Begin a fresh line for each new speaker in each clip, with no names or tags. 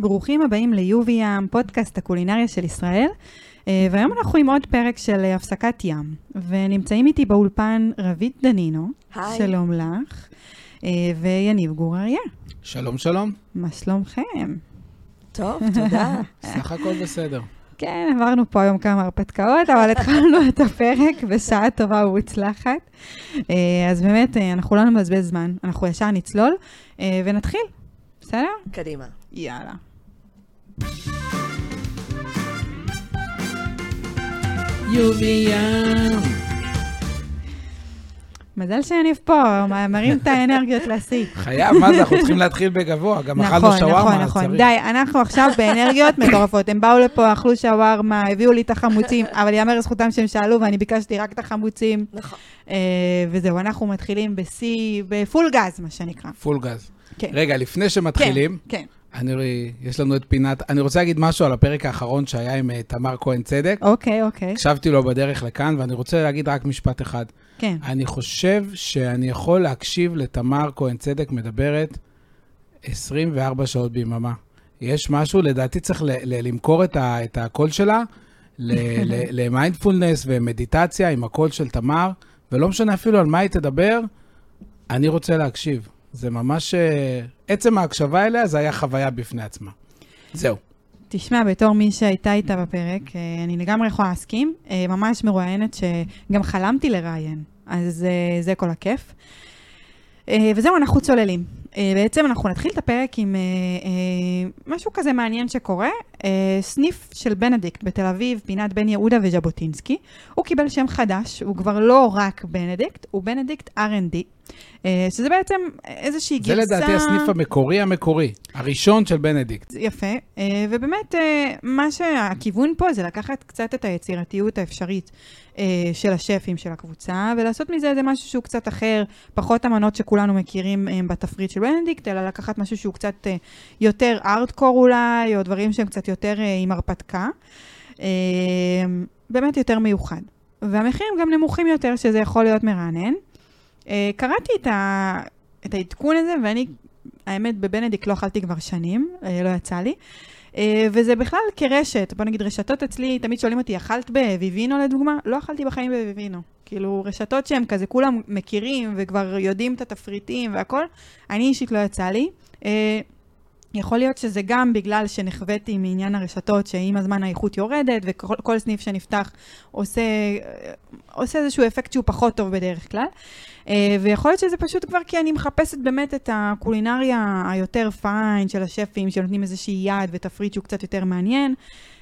ברוכים הבאים ליובי ים, פודקאסט הקולינריה של ישראל. והיום אנחנו עם עוד פרק של הפסקת ים. ונמצאים איתי באולפן רבית דנינו.
היי.
שלום לך. ויניב גור אריה.
שלום, שלום.
מה שלומכם?
טוב, תודה.
סך הכל בסדר.
כן, עברנו פה היום כמה הרפתקאות, אבל התחלנו את הפרק בשעה טובה ומוצלחת. אז באמת, אנחנו לא נבזבז זמן, אנחנו ישר נצלול, ונתחיל. בסדר?
קדימה.
יאללה.
יובי ים.
מזל שיניב פה, מרים את האנרגיות לשיא.
חייב, מה זה? אנחנו צריכים להתחיל בגבוה, גם אכלנו שווארמה.
נכון. די, אנחנו עכשיו באנרגיות מטורפות. הם באו לפה, אכלו שווארמה, הביאו לי את החמוצים, אבל יאמר לזכותם שהם שאלו, ואני ביקשתי רק את החמוצים.
נכון.
וזהו, אנחנו מתחילים בפול גז, מה שנקרא.
פול גז.
כן.
רגע, לפני שמתחילים,
כן.
יש לנו את פינת, אני רוצה להגיד משהו על הפרק האחרון שהיה עם תמר כהן צדק.
אוקיי.
הקשבתי לו בדרך לכאן, ואני רוצה להגיד רק משפט אחד.
כן.
אני חושב שאני יכול להקשיב לתמר כהן צדק מדברת 24 שעות ביממה. יש משהו, לדעתי צריך למכור את הקול שלה, למיינדפולנס ומדיטציה עם הקול של תמר, ולא משנה אפילו על מה היא תדבר, אני רוצה להקשיב. זה ממש, עצם ההקשבה אליה, זה היה חוויה בפני עצמה. זהו.
תשמע, בתור מי שהייתה איתה בפרק, אני לגמרי יכולה להסכים, ממש מרואיינת שגם חלמתי לראיין, אז זה כל הכיף. וזהו, אנחנו צוללים. בעצם אנחנו נתחיל את הפרק עם משהו כזה מעניין שקורה, סניף של בנדיקט בתל אביב, פינת בן יהודה וז'בוטינסקי. הוא קיבל שם חדש, הוא כבר לא רק בנדיקט, הוא בנדיקט R&D, שזה בעצם איזושהי גרסה...
זה לדעתי הסניף המקורי, הראשון של בנדיקט.
יפה, ובאמת מה שהכיוון פה זה לקחת קצת את היצירתיות האפשרית של השפים של הקבוצה, ולעשות מזה איזה משהו שהוא קצת אחר, פחות אמנות שכולנו מכירים בתפריט של בנדיקט, אלא לקחת משהו שהוא קצת יותר ארטקור אולי, או דברים שהם קצת יותר עם הרפתקה, באמת יותר מיוחד. והמחירים גם נמוכים יותר, שזה יכול להיות מרענן. קראתי את העדכון הזה, ואני, האמת, בבנדיקט לא אכלתי כבר שנים, לא יצא לי. וזה בכלל כרשת, בוא נגיד רשתות אצלי, תמיד שואלים אותי, אכלת בביבינו לדוגמה? לא אכלתי בחיים בביבינו. כאילו רשתות שהם כזה כולם מכירים וכבר יודעים את התפריטים והכל, אני אישית לא יצא לי. יכול להיות שזה גם בגלל שנחוויתי מעניין הרשתות, שעם הזמן האיכות יורדת, וכל סניף שנפתח עושה איזשהו אפקט שהוא פחות טוב בדרך כלל. ויכול להיות שזה פשוט כבר כי אני מחפשת באמת את הקולינריה היותר פיין של השפים, שנותנים איזושהי יד ותפריט שהוא קצת יותר מעניין.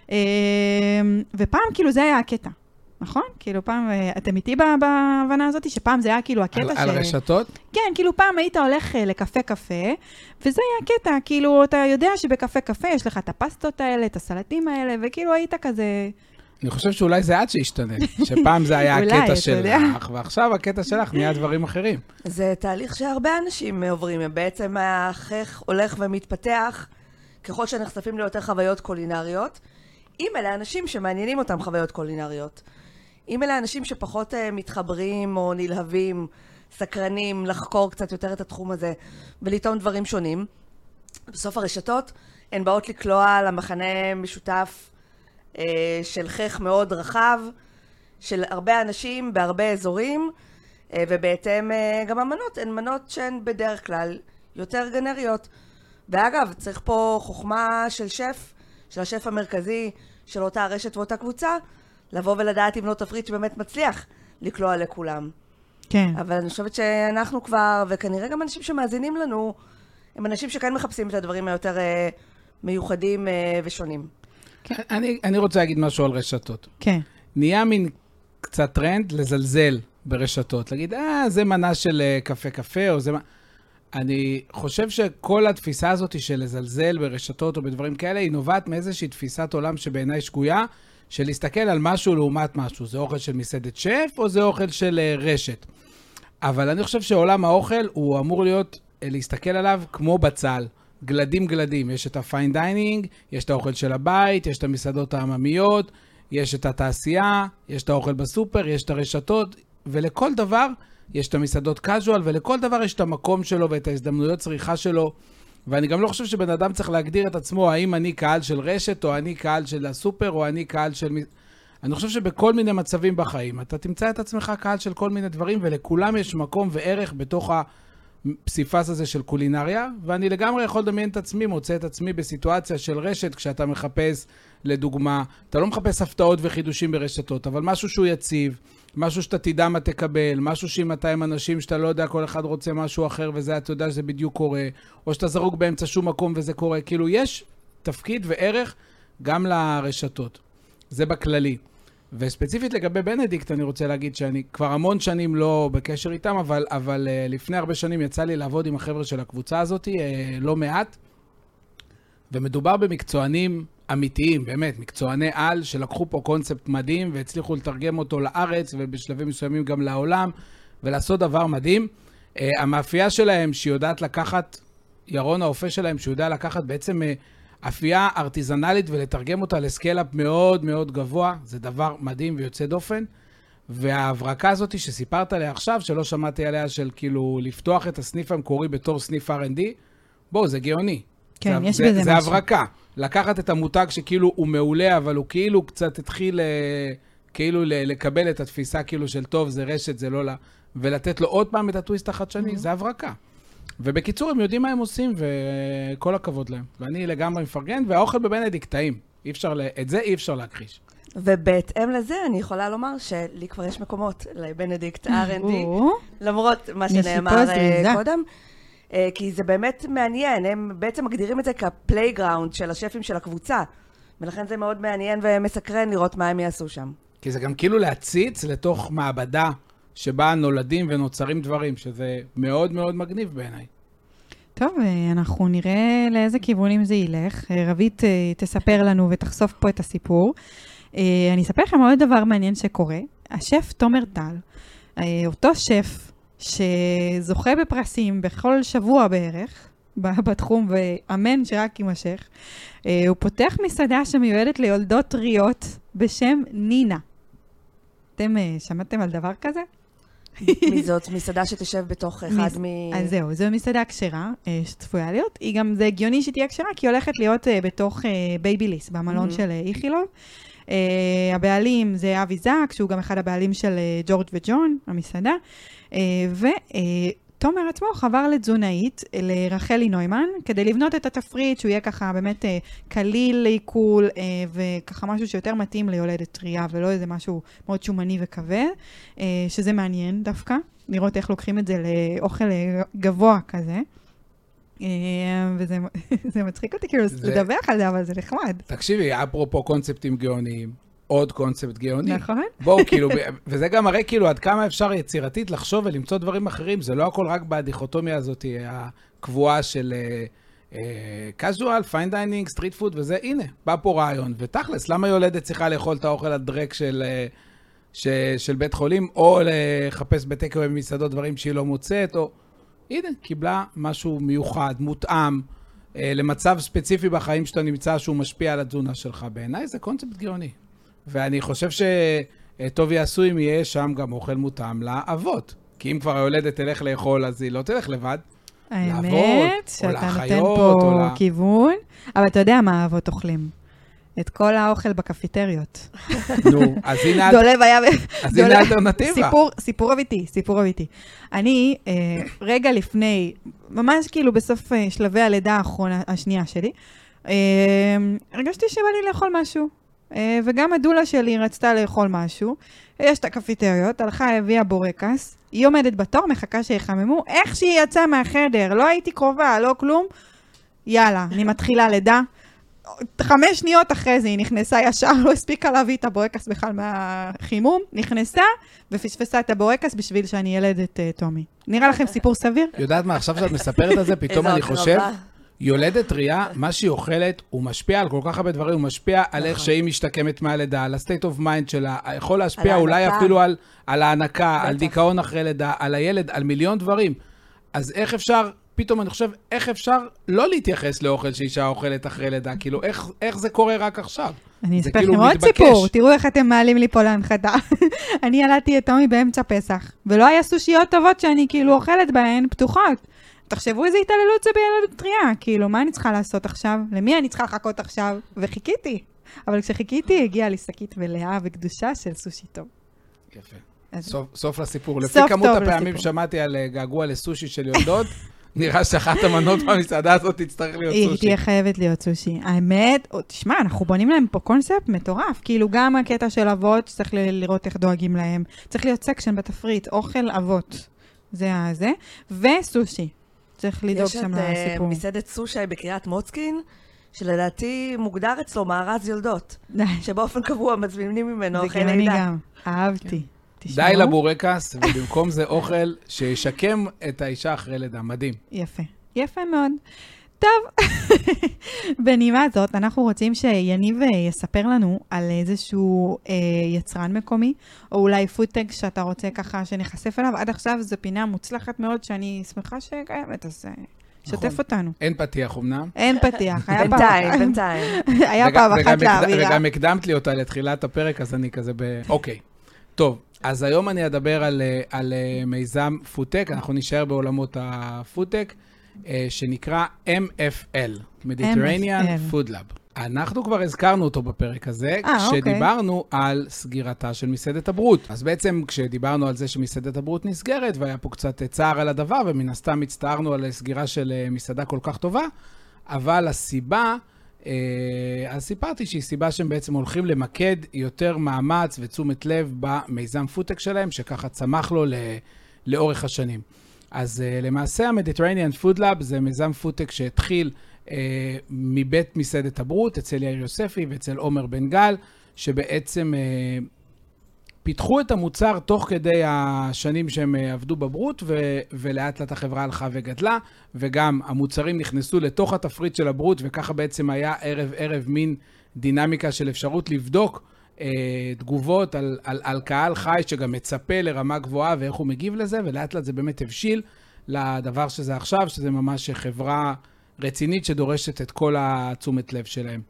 ופעם כאילו זה היה הקטע. נכון? כאילו פעם, אתם איתי בהבנה הזאת, שפעם זה היה כאילו הקטע
על רשתות?
כן, כאילו פעם היית הולך לקפה, וזה היה הקטע, כאילו אתה יודע שבקפה יש לך את הפסטות האלה, את הסלטים האלה, וכאילו היית כזה...
אני חושב שאולי זה עד שישתנה, שפעם זה היה הקטע שלך, ועכשיו הקטע שלך נהיה דברים אחרים.
זה תהליך שהרבה אנשים עוברים, בעצם החך הולך ומתפתח, ככל שנחשפים ליותר חוויות קולינריות, אם אלה אנשים שמעניינים אותם חוויות קולינריות. אם אלה אנשים שפחות מתחברים או נלהבים, סקרנים, לחקור קצת יותר את התחום הזה ולטעום דברים שונים, בסוף הרשתות הן באות לקלוע למחנה משותף של חך מאוד רחב, של הרבה אנשים בהרבה אזורים, ובהתאם גם המנות, הן מנות שהן בדרך כלל יותר גנריות. ואגב, צריך פה חוכמה של שף, של השף המרכזי, של אותה הרשת ואותה קבוצה, לבוא ולדעת אם לא תפריט שבאמת מצליח לקלוע לכולם.
כן.
אבל אני חושבת שאנחנו כבר, וכנראה גם אנשים שמאזינים לנו, הם אנשים שכאן מחפשים את הדברים היותר מיוחדים ושונים.
כן. אני רוצה להגיד משהו על רשתות.
כן.
נהיה מין קצת טרנד לזלזל ברשתות. להגיד, זה מנה של קפה, או זה... אני חושב שכל התפיסה הזאת של לזלזל ברשתות או בדברים כאלה, היא נובעת מאיזושהי תפיסת עולם שבעיניי שגויה, של להסתכל על משהו לעומת משהו. זה אוכל של מסעדת שף או זה אוכל של רשת. אבל אני חושב שעולם האוכל הוא אמור להסתכל עליו כמו בצל. גלדים. יש את הפיין דיינינג, יש את האוכל של הבית, יש את המסעדות העממיות, יש את התעשייה, יש את האוכל בסופר, יש את הרשתות, ולכל דבר יש את המסעדות קאז'ואל, ולכל דבר יש את המקום שלו ואת ההזדמנויות צריכה שלו. ואני גם לא חושב שבן אדם צריך להגדיר את עצמו, האם אני קהל של רשת, או אני קהל של הסופר, או אני קהל של... אני חושב שבכל מיני מצבים בחיים, אתה תמצא את עצמך קהל של כל מיני דברים, ולכולם יש מקום וערך בתוך הפסיפס הזה של קולינריה, ואני לגמרי יכול לדמיין את עצמי, מוצא את עצמי בסיטואציה של רשת, כשאתה מחפש, לדוגמה, אתה לא מחפש הפתעות וחידושים ברשתות, אבל משהו שהוא יציב, משהו שאתה תדע מה תקבל, משהו שעם 200 אנשים שאתה לא יודע, כל אחד רוצה משהו אחר, וזה אתה יודע שזה בדיוק קורה, או שאתה זרוק באמצע שום מקום וזה קורה, כאילו יש תפקיד וערך גם לרשתות. זה בכללי. וספציפית לגבי בנדיקט, אני רוצה להגיד שאני כבר המון שנים לא בקשר איתם, אבל לפני הרבה שנים יצא לי לעבוד עם החבר'ה של הקבוצה הזאת, לא מעט, ומדובר במקצוענים אמיתיים, באמת, מקצועני על, שלקחו פה קונספט מדהים, והצליחו לתרגם אותו לארץ, ובשלבים מסוימים גם לעולם, ולעשות דבר מדהים. המאפייה שלהם, שהיא יודעת לקחת, ירון האופה שלהם, שהוא יודע לקחת בעצם אפייה ארטיזנלית, ולתרגם אותה לסקייל-אפ מאוד מאוד גבוה, זה דבר מדהים ויוצא דופן. וההברקה הזאת שסיפרת עליה עכשיו, שלא שמעתי עליה, של כאילו לפתוח את הסניף המקורי בתור סניף R&D, בואו, זה גאוני.
כן, יש בזה משהו.
זה הברקה. לקחת את המותג שכאילו הוא מעולה, אבל הוא כאילו קצת התחיל כאילו לקבל את התפיסה כאילו של טוב, זה רשת, זה לא לה, ולתת לו עוד פעם את הטוויסט החדשני, זה הברקה. ובקיצור, הם יודעים מה הם עושים, וכל הכבוד להם. ואני לגמרי מפרגן, והאוכל בבנדיקט טעים. את זה אי אפשר להכחיש.
ובהתאם לזה אני יכולה לומר שלי כבר יש מקומות לבנדיקט R&D, למרות מה שנאמר קודם. כי זה באמת מעניין, הם בעצם מגדירים את זה כפלייגראונד של השפים של הקבוצה, ולכן זה מאוד מעניין ומסקרן לראות מה הם יעשו שם.
כי זה גם כאילו להציץ לתוך מעבדה שבה נולדים ונוצרים דברים, שזה מאוד מאוד מגניב בעיניי.
טוב, אנחנו נראה לאיזה כיוונים זה ילך. רבית תספר לנו ותחשוף פה את הסיפור. אני אספר לכם עוד דבר מעניין שקורה. השף תומר טל, אותו שף, שזוכה בפרסים בכל שבוע בערך, בתחום, ואמן שרק יימשך. הוא פותח מסעדה שמיועדת ליולדות טריות בשם נינה. אתם שמעתם על דבר כזה?
מי זאת? מסעדה שתשב בתוך אחד
אז זהו, זו מסעדה כשרה שצפויה להיות. היא גם, זה הגיוני שתהיה כשרה, כי היא הולכת להיות בתוך בייביליס, במלון של איכילוב. הבעלים זה אבי זק, שהוא גם אחד הבעלים של ג'ורג' וג'ון, המסעדה. ותומר עצמו חבר לתזונאית, לרחלי נוימן, כדי לבנות את התפריט, שהוא יהיה ככה באמת קליל לעיכול, וככה משהו שיותר מתאים ליולדת טריה, ולא איזה משהו מאוד שומני וכבד, שזה מעניין דווקא, לראות איך לוקחים את זה לאוכל גבוה כזה. וזה מצחיק אותי כאילו לדווח על זה, אבל זה נחמד.
תקשיבי, אפרופו קונספטים גאוניים, עוד קונספט גאוני.
נכון.
בואו, כאילו, וזה גם מראה כאילו עד כמה אפשר יצירתית לחשוב ולמצוא דברים אחרים, זה לא הכל רק בדיכוטומיה הזאת, הקבועה של casual, fine dining, street food, וזה, הנה, בא פה רעיון. ותכלס, למה יולדת צריכה לאכול את האוכל הדרק של בית חולים, או לחפש בטקאווי במסעדות דברים שהיא לא מוצאת, או... הנה, קיבלה משהו מיוחד, מותאם, למצב ספציפי בחיים שאתה נמצא שהוא משפיע על התזונה שלך. בעיניי זה קונספט גאוני. ואני חושב שטוב יעשו אם יהיה שם גם אוכל מותאם לאבות. כי אם כבר היולדת תלך לאכול, אז היא לא תלך לבד.
האמת שאתה נותן פה כיוון, אבל אתה יודע מה האבות אוכלים. את כל האוכל בקפיטריות.
נו, אז הנה...
דולב היה...
אז הנה אלטרנטיבה.
סיפור אמיתי. אני, רגע לפני, ממש כאילו בסוף שלבי הלידה השנייה שלי, הרגשתי שבא לי לאכול משהו. וגם הדולה שלי רצתה לאכול משהו. יש את הקפיטריות, הלכה, הביאה בורקס, היא עומדת בתור, מחכה שיחממו, איך שהיא יצאה מהחדר, לא הייתי קרובה, לא כלום. יאללה, אני מתחילה לידה. 5 שניות אחרי זה היא נכנסה ישר, לא הספיקה להביא את הבורקס בכלל מהחימום, נכנסה ופספסה את הבורקס בשביל שאני ילדת תומי. נראה לכם סיפור סביר?
יודעת מה, עכשיו שאת מספרת את זה, פתאום אני חושב, יולדת טריה, מה שהיא אוכלת, הוא משפיע על כל כך הרבה דברים, הוא משפיע על איך שהיא משתקמת מהלידה, על ה-state of mind שלה, יכול להשפיע אולי אפילו על ההנקה, על דיכאון אחרי לידה, על הילד, על מיליון דברים. אז איך אפשר... פתאום אני חושב, איך אפשר לא להתייחס לאוכל שאישה אוכלת אחרי לידה? כאילו, איך זה קורה רק עכשיו?
אני אספר לכם עוד סיפור, תראו איך אתם מעלים לי פה להנחתה. אני ילדתי את תומי באמצע פסח, ולא היה סושיות טובות שאני כאילו אוכלת בהן פתוחות. תחשבו איזה התעללות זה בילדות טריה, כאילו, מה אני צריכה לעשות עכשיו? למי אני צריכה לחכות עכשיו? וחיכיתי. אבל כשחיכיתי, הגיעה לי שקית מלאה וקדושה של סושי טוב.
יפה. סוף לסיפור. לפי
סוף
כמות
טוב
הפעמים
לסיפור.
שמעתי על געגוע לסושי של יולדות, נראה שאחת המנות במסעדה הזאת תצטרך להיות
היא
סושי.
תהיה חייבת להיות סושי. האמת, תשמע, אנחנו בונים להם פה קונספט מטורף. כאילו, גם הקטע של אבות, צריך לראות איך דואגים להם. צריך להיות סקשן בתפריט, אוכל אבות. זה הזה. וסושי. צריך לדאוג שם
יש את
לסיפור.
מסעדת סושי בקריית מוצקין, שלדעתי מוגדר אצלו מארז יולדות, שבאופן קבוע מזמינים ממנו
זה
אוכל
גאוני
לידה.
גם. אהבתי. תשמעו.
די לבורקס, ובמקום זה אוכל שישקם את האישה אחרי לידה. מדהים.
יפה. יפה מאוד. טוב, בנימה הזאת, אנחנו רוצים שיניב יספר לנו על איזשהו יצרן מקומי, או אולי פודטק שאתה רוצה ככה שנחשף אליו. עד עכשיו זו פינה מוצלחת מאוד שאני שמחה שקיימת, אז שתף אותנו.
אין פתיח אמנם.
אין פתיח.
בינתיים.
היה פעם אחת לאווירה.
וגם הקדמת לי אותה לתחילת הפרק, אז אני כזה אוקיי. טוב, אז היום אני אדבר על מיזם פודטק, אנחנו נשאר בעולמות הפודטק, שנקרא MFL, Mediterranean Food Lab. אנחנו כבר הזכרנו אותו בפרק הזה, כשדיברנו על סגירתה של מסעדת הברוט. אז בעצם כשדיברנו על זה שמסעדת הברוט נסגרת, והיה פה קצת צער על הדבר, ומן הסתם הצטערנו על סגירה של מסעדה כל כך טובה, אבל הסיבה, אז סיפרתי שהיא סיבה שהם בעצם הולכים למקד יותר מאמץ ותשומת לב במיזם פודטק שלהם, שככה צמח לו לאורך השנים. אז למעשה המדיטרניאן פוד לאב זה מיזם פודטק שהתחיל מבית מסעדת הברוט, אצל יאיר יוספי ואצל עומר בן גל, שבעצם פיתחו את המוצר תוך כדי השנים שהם עבדו בברוט, ולאט לאט החברה הלכה וגדלה, וגם המוצרים נכנסו לתוך התפריט של הברוט, וככה בעצם היה ערב מין דינמיקה של אפשרות לבדוק תגובות על קהל חי שגם מצפה לרמה גבוהה ואיך הוא מגיב לזה, ולאט לאט זה באמת הבשיל לדבר שזה עכשיו, שזה ממש חברה רצינית שדורשת את כל התשומת לב שלהם.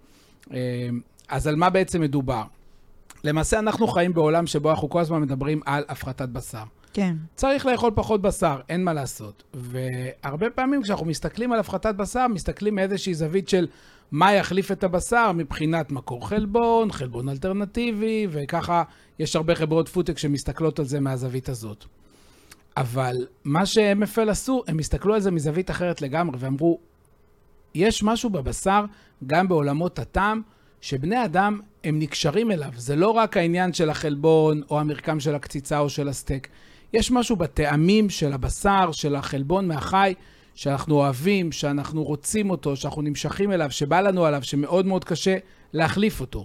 אז על מה בעצם מדובר? למעשה אנחנו חיים בעולם שבו אנחנו כל הזמן מדברים על הפחתת בשר.
כן.
צריך לאכול פחות בשר, אין מה לעשות. והרבה פעמים כשאנחנו מסתכלים על הפחתת בשר, מסתכלים מאיזושהי זווית של מה יחליף את הבשר מבחינת מקור חלבון, חלבון אלטרנטיבי, וככה יש הרבה חברות פודטק שמסתכלות על זה מהזווית הזאת. אבל מה ש-MFL עשו, הם הסתכלו על זה מזווית אחרת לגמרי, ואמרו, יש משהו בבשר, גם בעולמות הטעם, שבני אדם הם נקשרים אליו. זה לא רק העניין של החלבון, או המרקם של הקציצה או של הסטייק. יש משהו בטעמים של הבשר, של החלבון מהחי, שאנחנו אוהבים, שאנחנו רוצים אותו, שאנחנו נמשכים אליו, שבא לנו עליו, שמאוד מאוד קשה להחליף אותו.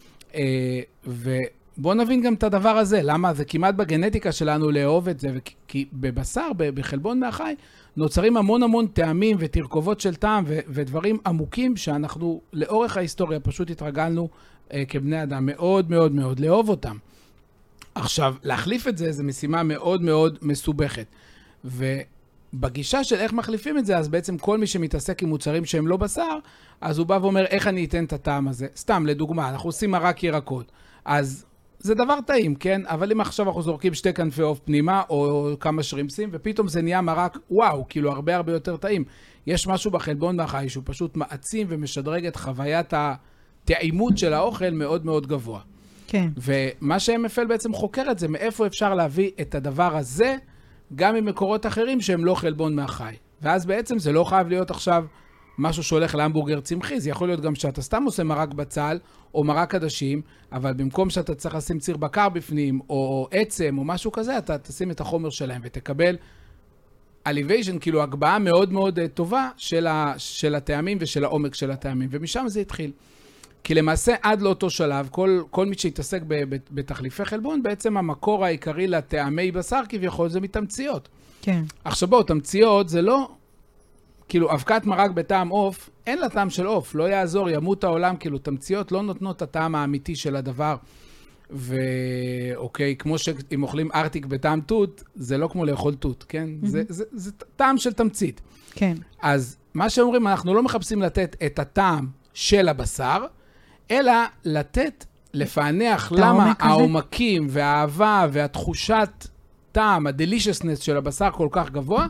ובואו נבין גם את הדבר הזה. למה? זה כמעט בגנטיקה שלנו לאהוב את זה, כי בבשר, בחלבון מהחי, נוצרים המון טעמים ותרכובות של טעם ודברים עמוקים שאנחנו לאורך ההיסטוריה פשוט התרגלנו כבני אדם מאוד מאוד מאוד לאהוב אותם. עכשיו, להחליף את זה זה משימה מאוד מאוד מסובכת. ובגישה של איך מחליפים את זה, אז בעצם כל מי שמתעסק עם מוצרים שהם לא בשר, אז הוא בא ואומר איך אני אתן את הטעם הזה. סתם, לדוגמה, אנחנו עושים מרק ירקות. אז זה דבר טעים, כן? אבל אם עכשיו אנחנו זורקים 2 כנפי עוף פנימה, או כמה שרימפסים, ופתאום זה נהיה מרק, וואו, כאילו הרבה יותר טעים. יש משהו בחלבון מהחי שהוא פשוט מעצים ומשדרג את חוויית הטעימות של האוכל מאוד מאוד גבוה.
כן.
ומה ש-MFL בעצם חוקר את זה, מאיפה אפשר להביא את הדבר הזה, גם ממקורות אחרים שהם לא חלבון מהחי. ואז בעצם זה לא חייב להיות עכשיו משהו שהולך להמבורגר צמחי, זה יכול להיות גם שאתה סתם עושה מרק בצל, או מרק עדשים, אבל במקום שאתה צריך לשים ציר בקר בפנים, או עצם, או משהו כזה, אתה תשים את החומר שלהם, ותקבל elevation, כאילו הגבהה מאוד מאוד טובה של הטעמים ושל העומק של הטעמים, ומשם זה התחיל. כי למעשה עד לאותו שלב, כל מי שהתעסק בתחליפי חלבון, בעצם המקור העיקרי לטעמי בשר כביכול זה מתמציות.
כן.
עכשיו בואו, תמציות זה לא, כאילו אבקת מרק בטעם עוף, אין לה טעם של עוף, לא יעזור, ימות העולם, כאילו תמציות לא נותנות את הטעם האמיתי של הדבר. ואוקיי, כמו שאם אוכלים ארטיק בטעם תות, זה לא כמו לאכול תות, כן? זה טעם של תמצית.
כן.
אז מה שאומרים, אנחנו לא מחפשים לתת את הטעם של הבשר, אלא לפענח למה העומקים והאהבה והתחושת טעם, ה-deliciousness של הבשר כל כך גבוה,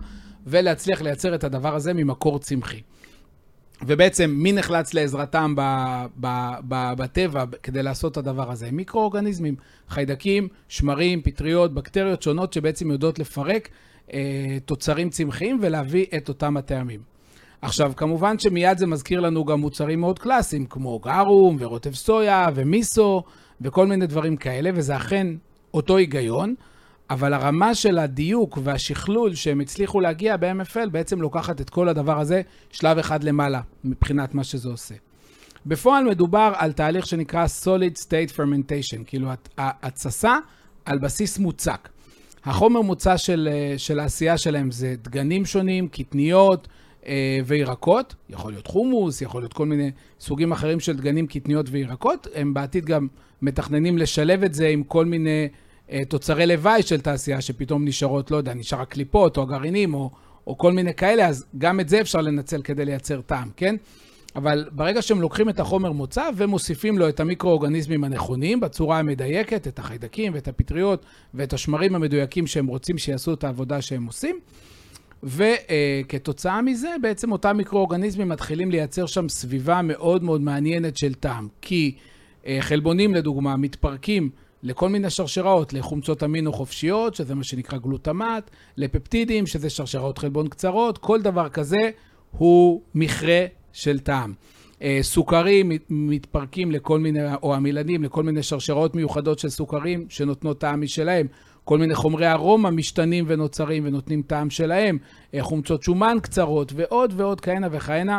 ולהצליח לייצר את הדבר הזה ממקור צמחי. ובעצם מי נחלץ לעזרתם בטבע כדי לעשות את הדבר הזה? מיקרואורגניזמים, חיידקים, שמרים, פטריות, בקטריות שונות שבעצם יודעות לפרק תוצרים צמחיים ולהביא את אותם הטעמים. עכשיו, כמובן שמיד זה מזכיר לנו גם מוצרים מאוד קלאסיים, כמו גרום ורוטב סויה ומיסו וכל מיני דברים כאלה, וזה אכן אותו היגיון, אבל הרמה של הדיוק והשכלול שהם הצליחו להגיע ב-MFL בעצם לוקחת את כל הדבר הזה שלב אחד למעלה, מבחינת מה שזה עושה. בפועל מדובר על תהליך שנקרא Solid State Fermentation, כאילו התססה על בסיס מוצק. החומר מוצא של העשייה שלהם זה דגנים שונים, קטניות וירקות, יכול להיות חומוס, יכול להיות כל מיני סוגים אחרים של דגנים, קטניות וירקות, הם בעתיד גם מתכננים לשלב את זה עם כל מיני תוצרי לוואי של תעשייה שפתאום נשארות, לא יודע, נשאר הקליפות או הגרעינים או כל מיני כאלה, אז גם את זה אפשר לנצל כדי לייצר טעם, כן? אבל ברגע שהם לוקחים את החומר מוצא ומוסיפים לו את המיקרואורגניזמים הנכונים בצורה המדייקת, את החיידקים ואת הפטריות ואת השמרים המדויקים שהם רוצים שיעשו את העבודה שהם עושים, וכתוצאה מזה בעצם אותם מיקרואורגניזמים מתחילים לייצר שם סביבה מאוד מאוד מעניינת של טעם, כי חלבונים לדוגמה מתפרקים לכל מיני שרשראות, לחומצות אמינו חופשיות, שזה מה שנקרא גלוטמט, לפפטידים, שזה שרשראות חלבון קצרות, כל דבר כזה הוא מכרה של טעם. סוכרים מתפרקים לכל מיני, או המילנים, לכל מיני שרשראות מיוחדות של סוכרים שנותנות טעם משלהם. כל מיני חומרי ארומה משתנים ונוצרים ונותנים טעם שלהם. חומצות שומן קצרות ועוד ועוד כהנה וכהנה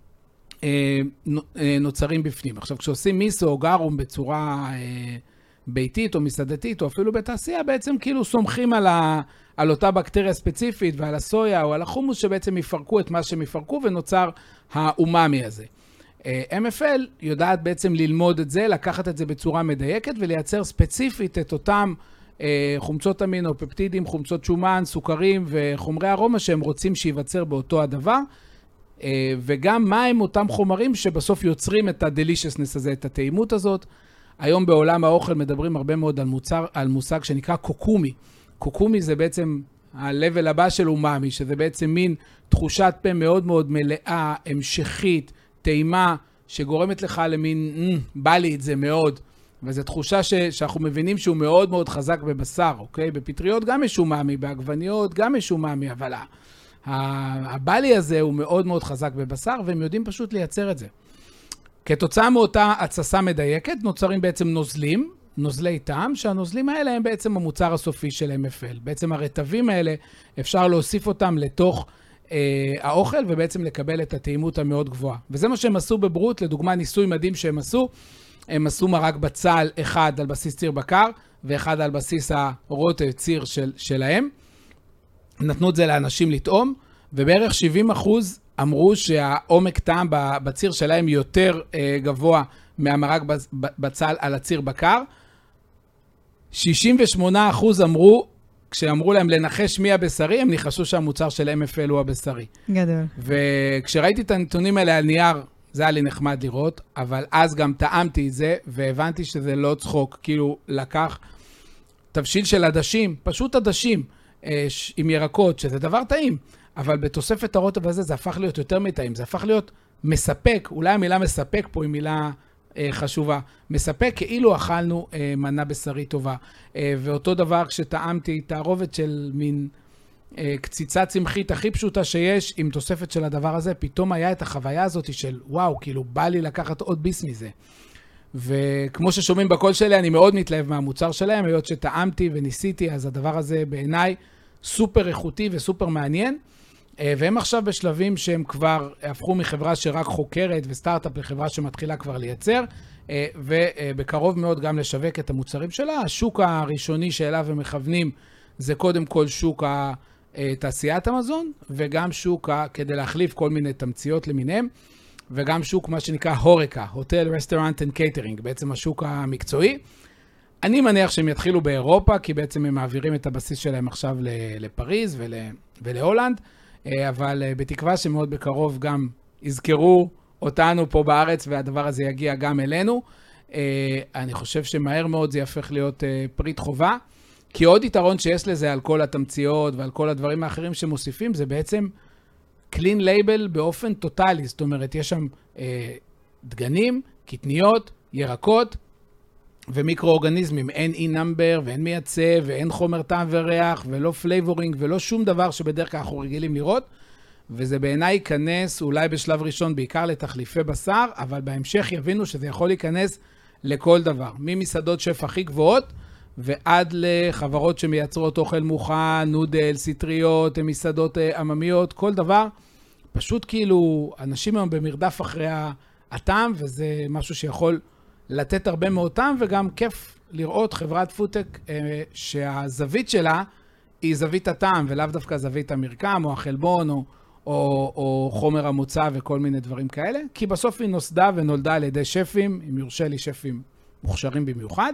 נוצרים בפנים. עכשיו, כשעושים מיסו או גרום בצורה ביתית או מסעדתית או אפילו בתעשייה, בעצם כאילו סומכים על אותה בקטריה ספציפית ועל הסויה או על החומוס שבעצם יפרקו את מה שהם יפרקו ונוצר האומאמי הזה. MFL יודעת בעצם ללמוד את זה, לקחת את זה בצורה מדייקת ולייצר ספציפית את אותם חומצות אמינו, פפטידים, חומצות שומן, סוכרים וחומרי ארומה שהם רוצים שיווצר באותו הדבר, וגם מה הם אותם חומרים שבסוף יוצרים את ה-deliciousness הזה, את הטעימות הזאת. היום בעולם האוכל מדברים הרבה מאוד על מושג שנקרא קוקומי. קוקומי זה בעצם ה-level הבא של אומאמי, שזה בעצם מין תחושת פה מאוד מאוד מלאה, המשכית, טעימה, שגורמת לך למין, בא לי את זה מאוד. וזו תחושה שאנחנו מבינים שהוא מאוד מאוד חזק בבשר, אוקיי? בפטריות גם יש אומאמי, בעגבניות גם יש אומאמי, אבל הבלי הזה הוא מאוד מאוד חזק בבשר, והם יודעים פשוט לייצר את זה. כתוצאה מאותה הצסה מדייקת, נוצרים בעצם נוזלי טעם, שהנוזלים האלה הם בעצם המוצר הסופי של MFL. בעצם הרטבים האלה, אפשר להוסיף אותם לתוך האוכל, ובעצם לקבל את הטעימות המאוד גבוהה. וזה מה שהם עשו בברוט, לדוגמה ניסוי מדהים שהם עשו, הם עשו מרק בצל אחד על בסיס ציר בקר, ואחד על בסיס הרוטב ציר שלהם. נתנו את זה לאנשים לטעום, ובערך 70% אמרו שהעומק טעם בציר שלהם יותר גבוה מהמרק בצל על הציר בקר. 68% אמרו, כשאמרו להם לנחש מי הבשרי, הם ניחשו שהמוצר של MFL הוא הבשרי.
גדול.
וכשראיתי את הנתונים האלה על נייר, זה היה לי נחמד לראות, אבל אז גם טעמתי את זה, והבנתי שזה לא צחוק, כאילו לקח תבשיל של עדשים, פשוט עדשים, עם ירקות, שזה דבר טעים, אבל בתוספת הרוטב הזה זה הפך להיות יותר מטעים, זה הפך להיות מספק, אולי המילה מספק פה היא מילה חשובה, מספק כאילו אכלנו מנה בשרי טובה, ואותו דבר כשטעמתי תערובת של מין קציצה צמחית הכי פשוטה שיש, עם תוספת של הדבר הזה, פתאום היה את החוויה הזאת של וואו, כאילו בא לי לקחת עוד ביס מזה. וכמו ששומעים בקול שלי, אני מאוד מתלהב מהמוצר שלהם, היות שטעמתי וניסיתי, אז הדבר הזה בעיניי סופר איכותי וסופר מעניין, והם עכשיו בשלבים שהם כבר הפכו מחברה שרק חוקרת וסטארט-אפ לחברה שמתחילה כבר לייצר, ובקרוב מאוד גם לשווק את המוצרים שלה. השוק הראשוני שאליו הם מכוונים זה קודם כל שוק תעשיית המזון, וגם שוק כדי להחליף כל מיני תמציות למיניהם, וגם שוק מה שנקרא הורקה, הוטל, רסטורנט אנד קייטרינג, בעצם השוק המקצועי. אני מניח שהם יתחילו באירופה, כי בעצם הם מעבירים את הבסיס שלהם עכשיו לפריז ולהולנד, אבל בתקווה שמאוד בקרוב גם יזכרו אותנו פה בארץ, והדבר הזה יגיע גם אלינו. אני חושב שמהר מאוד זה יהפך להיות פריט חובה, כי עוד יתרון שיש לזה על כל התמציות ועל כל הדברים האחרים שמוסיפים, זה בעצם clean label באופן טוטלי. זאת אומרת, יש שם דגנים, קטניות, ירקות ומיקרואורגניזמים. אין אי-נאמבר ואין מייצב ואין חומר טעם וריח ולא פלייבורינג ולא שום דבר שבדרך כלל אנחנו רגילים לראות. וזה בעיניי ייכנס אולי בשלב ראשון בעיקר לתחליפי בשר, אבל בהמשך יבינו שזה יכול להיכנס לכל דבר. ממסעדות שף הכי גבוהות ועד לחברות שמייצרות אוכל מוכן, נודל, סטריות, מסעדות עממיות, כל דבר. פשוט כאילו אנשים היום במרדף אחרי הטעם, וזה משהו שיכול לתת הרבה מאוד טעם, וגם כיף לראות חברת פודטק שהזווית שלה היא זווית הטעם, ולאו דווקא זווית המרקם או החלבון או חומר המוצא וכל מיני דברים כאלה, כי בסוף היא נוסדה ונולדה על ידי שפים, אם יורשה לי שפים מוכשרים במיוחד,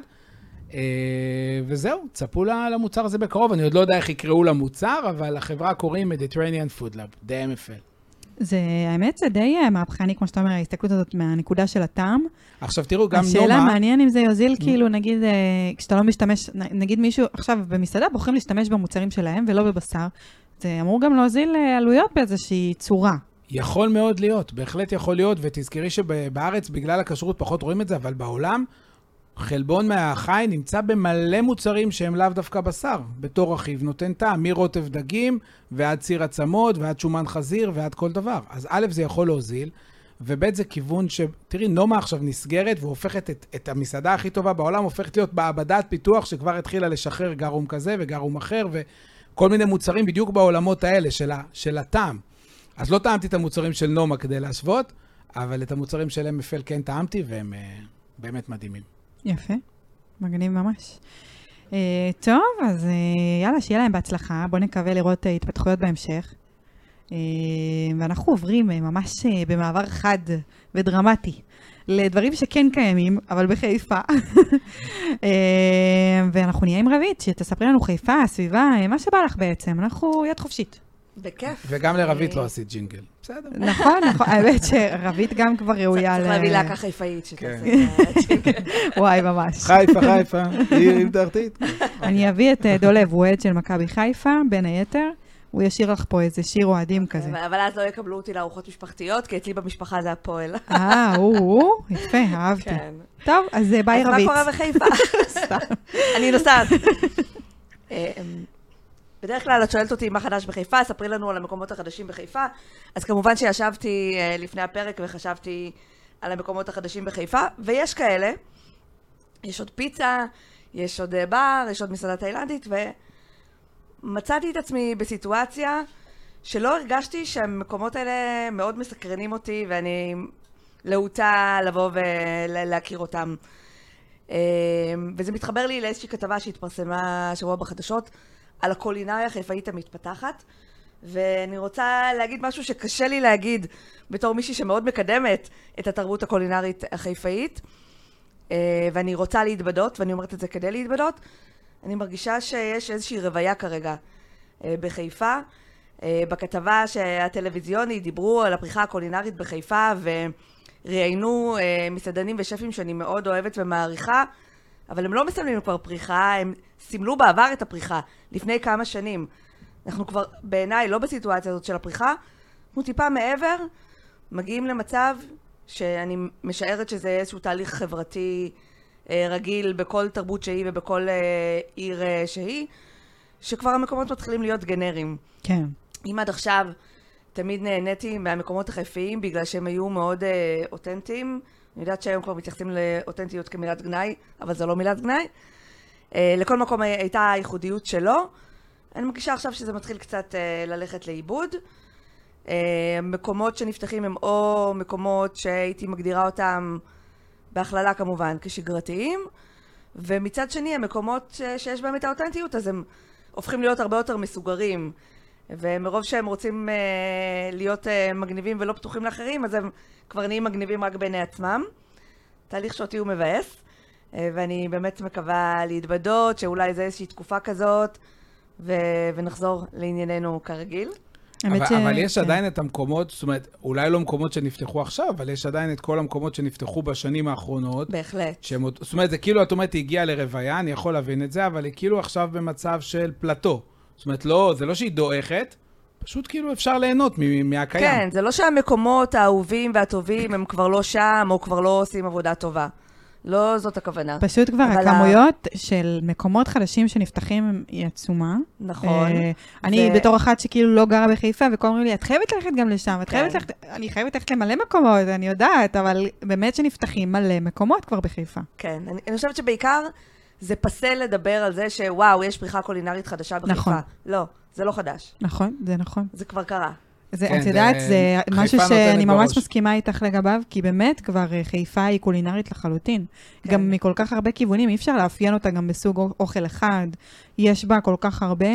וזהו, צפו למוצר הזה בקרוב. אני עוד לא יודע איך יקראו למוצר, אבל החברה קוראים Mediterranean Food Lab, DMFL.
זה, האמת, זה די מהפכני, כמו שאתה אומר, ההסתכלות הזאת מהנקודה של הטעם.
עכשיו תראו, גם נומה...
השאלה מעניין אם זה יוזיל, כאילו, נגיד, כשאתה לא משתמש, נגיד מישהו, עכשיו במסעדה בוחרים להשתמש במוצרים שלהם ולא בבשר, זה אמור גם להוזיל עלויות באיזושהי צורה.
יכול מאוד להיות, בהחלט יכול להיות, ותזכרי שבארץ, בגלל הכשרות פחות רואים את זה, אבל בעולם, חלבון מהחי נמצא במלא מוצרים שהם לאו דווקא בשר, בתור רכיב נותן טעם, מרוטב דגים ועד ציר עצמות ועד שומן חזיר ועד כל דבר. אז א' זה יכול להוזיל, וב' זה כיוון תראי, נומה עכשיו נסגרת והופכת את המסעדה הכי טובה בעולם, הופכת להיות בעבדת פיתוח שכבר התחילה לשחרר גרום כזה וגרום אחר, וכל מיני מוצרים בדיוק בעולמות האלה של הטעם. אז לא טעמתי את המוצרים של נומה כדי להשוות, אבל את המוצרים של MFL כן טעמתי, והם באמת מדהימים.
יפה, מגניב ממש. טוב, אז יאללה, שיהיה להם בהצלחה. בואו נקווה לראות התפתחויות בהמשך. ואנחנו עוברים ממש במעבר חד ודרמטי לדברים שכן קיימים, אבל בחיפה. ואנחנו נהיה עם רבית, שתספרי לנו חיפה, הסביבה, מה שבא לך בעצם. אנחנו יד חופשית.
בכיף.
וגם לרבית לא עשית ג'ינגל. בסדר.
נכון, נכון. האמת שרבית גם כבר ראויה
צריך להביא להקה חיפאית שתעשה ג'ינגל.
וואי, ממש.
חיפה, עיר תחתית.
אני אביא את דולב, הוא עד של מכבי חיפה, בין היתר. הוא ישיר לך פה איזה שיר אוהדים כזה.
אבל אז לא יקבלו אותי לארוחות משפחתיות, כי אצלי במשפחה זה הפועל.
יפה, אהבתי. טוב, אז ביי רבית.
אז מה קורה בחיפה? אני נוסעת. בדרך כלל את שואלת אותי מה חדש בחיפה, ספרי לנו על המקומות החדשים בחיפה. אז כמובן שישבתי לפני הפרק וחשבתי על המקומות החדשים בחיפה, ויש כאלה. יש עוד פיצה, יש עוד בר, יש עוד מסעדה תאילנדית, ומצאתי את עצמי בסיטואציה שלא הרגשתי שהמקומות האלה מאוד מסקרנים אותי, ואני להוטה לבוא ולהכיר אותם. וזה מתחבר לי לאיזושהי כתבה שהתפרסמה שבוע בחדשות, על הקולינריה החיפאית המתפתחת, ואני רוצה להגיד משהו שקשה לי להגיד בתור מישהי שמאוד מקדמת את התרבות הקולינרית החיפאית, ואני רוצה להתבדות, ואני אומרת את זה כדי להתבדות. אני מרגישה שיש איזושהי רוויה כרגע בחיפה. בכתבה שהטלוויזיוני דיברו על הפריחה הקולינרית בחיפה, וראיינו מסעדנים ושפים שאני מאוד אוהבת ומעריכה, אבל הם לא מסמלים כבר פריחה, הם סימלו בעבר את הפריחה, לפני כמה שנים. אנחנו כבר בעיניי לא בסיטואציה הזאת של הפריחה, אנחנו טיפה מעבר, מגיעים למצב שאני משערת שזה איזשהו תהליך חברתי רגיל בכל תרבות שהיא ובכל עיר שהיא, שכבר המקומות מתחילים להיות גנריים.
כן.
אם עד עכשיו תמיד נהניתי מהמקומות החיפאיים בגלל שהם היו מאוד אותנטיים, אני יודעת שהיום כבר מתייחסים לאותנטיות כמילת גנאי, אבל זו לא מילת גנאי. לכל מקום הייתה הייחודיות שלו. אני מרגישה עכשיו שזה מתחיל קצת ללכת לאיבוד. מקומות שנפתחים הם או מקומות שהייתי מגדירה אותם בהכללה כמובן כשגרתיים, ומצד שני המקומות שיש בהם את האותנטיות, אז הם הופכים להיות הרבה יותר מסוגרים, ומרוב שהם רוצים להיות מגניבים ולא פתוחים לאחרים, אז הם כבר נהיים מגניבים רק בעיני עצמם. תהליך שאותי הוא מבאס, ואני באמת מקווה להתבדות, שאולי זה איזושהי תקופה כזאת, ונחזור לענייננו כרגיל.
אבל יש עדיין את המקומות, זאת אומרת, אולי לא מקומות שנפתחו עכשיו, אבל יש עדיין את כל המקומות שנפתחו בשנים האחרונות.
בהחלט.
זאת אומרת, זה כאילו, את אומרת, היא הגיעה לרוויה, אני יכול להבין את זה, אבל היא כאילו עכשיו במצב של פלטו. זאת אומרת, זה לא שהיא דועכת, פשוט כאילו אפשר ליהנות מהקיים.
כן, זה לא שהמקומות האהובים והטובים הם כבר לא שם, או כבר לא עושים עבודה טובה. לא זאת הכוונה.
פשוט כבר הכמויות של מקומות חדשים שנפתחים היא עצומה.
נכון.
אני בתור אחת שכאילו לא גרה בחיפה, וכל אומרים לי, את חייבת ללכת גם לשם, אני חייבת ללכת למלא מקומות, אני יודעת, אבל באמת שנפתחים מלא מקומות כבר בחיפה.
כן, אני חושבת שבעיקר זה פסה לדבר על זה שוואו, יש פריחה קולינרית חדשה בחיפה.
נכון.
לא, זה לא חדש.
נכון, זה נכון.
זה כבר קרה.
את יודעת, זה משהו שאני ממש מסכימה איתך לגביו, כי באמת כבר חיפה היא קולינרית לחלוטין. גם מכל כך הרבה כיוונים, אי אפשר לאפיין אותה גם בסוג אוכל אחד. יש בה כל כך הרבה.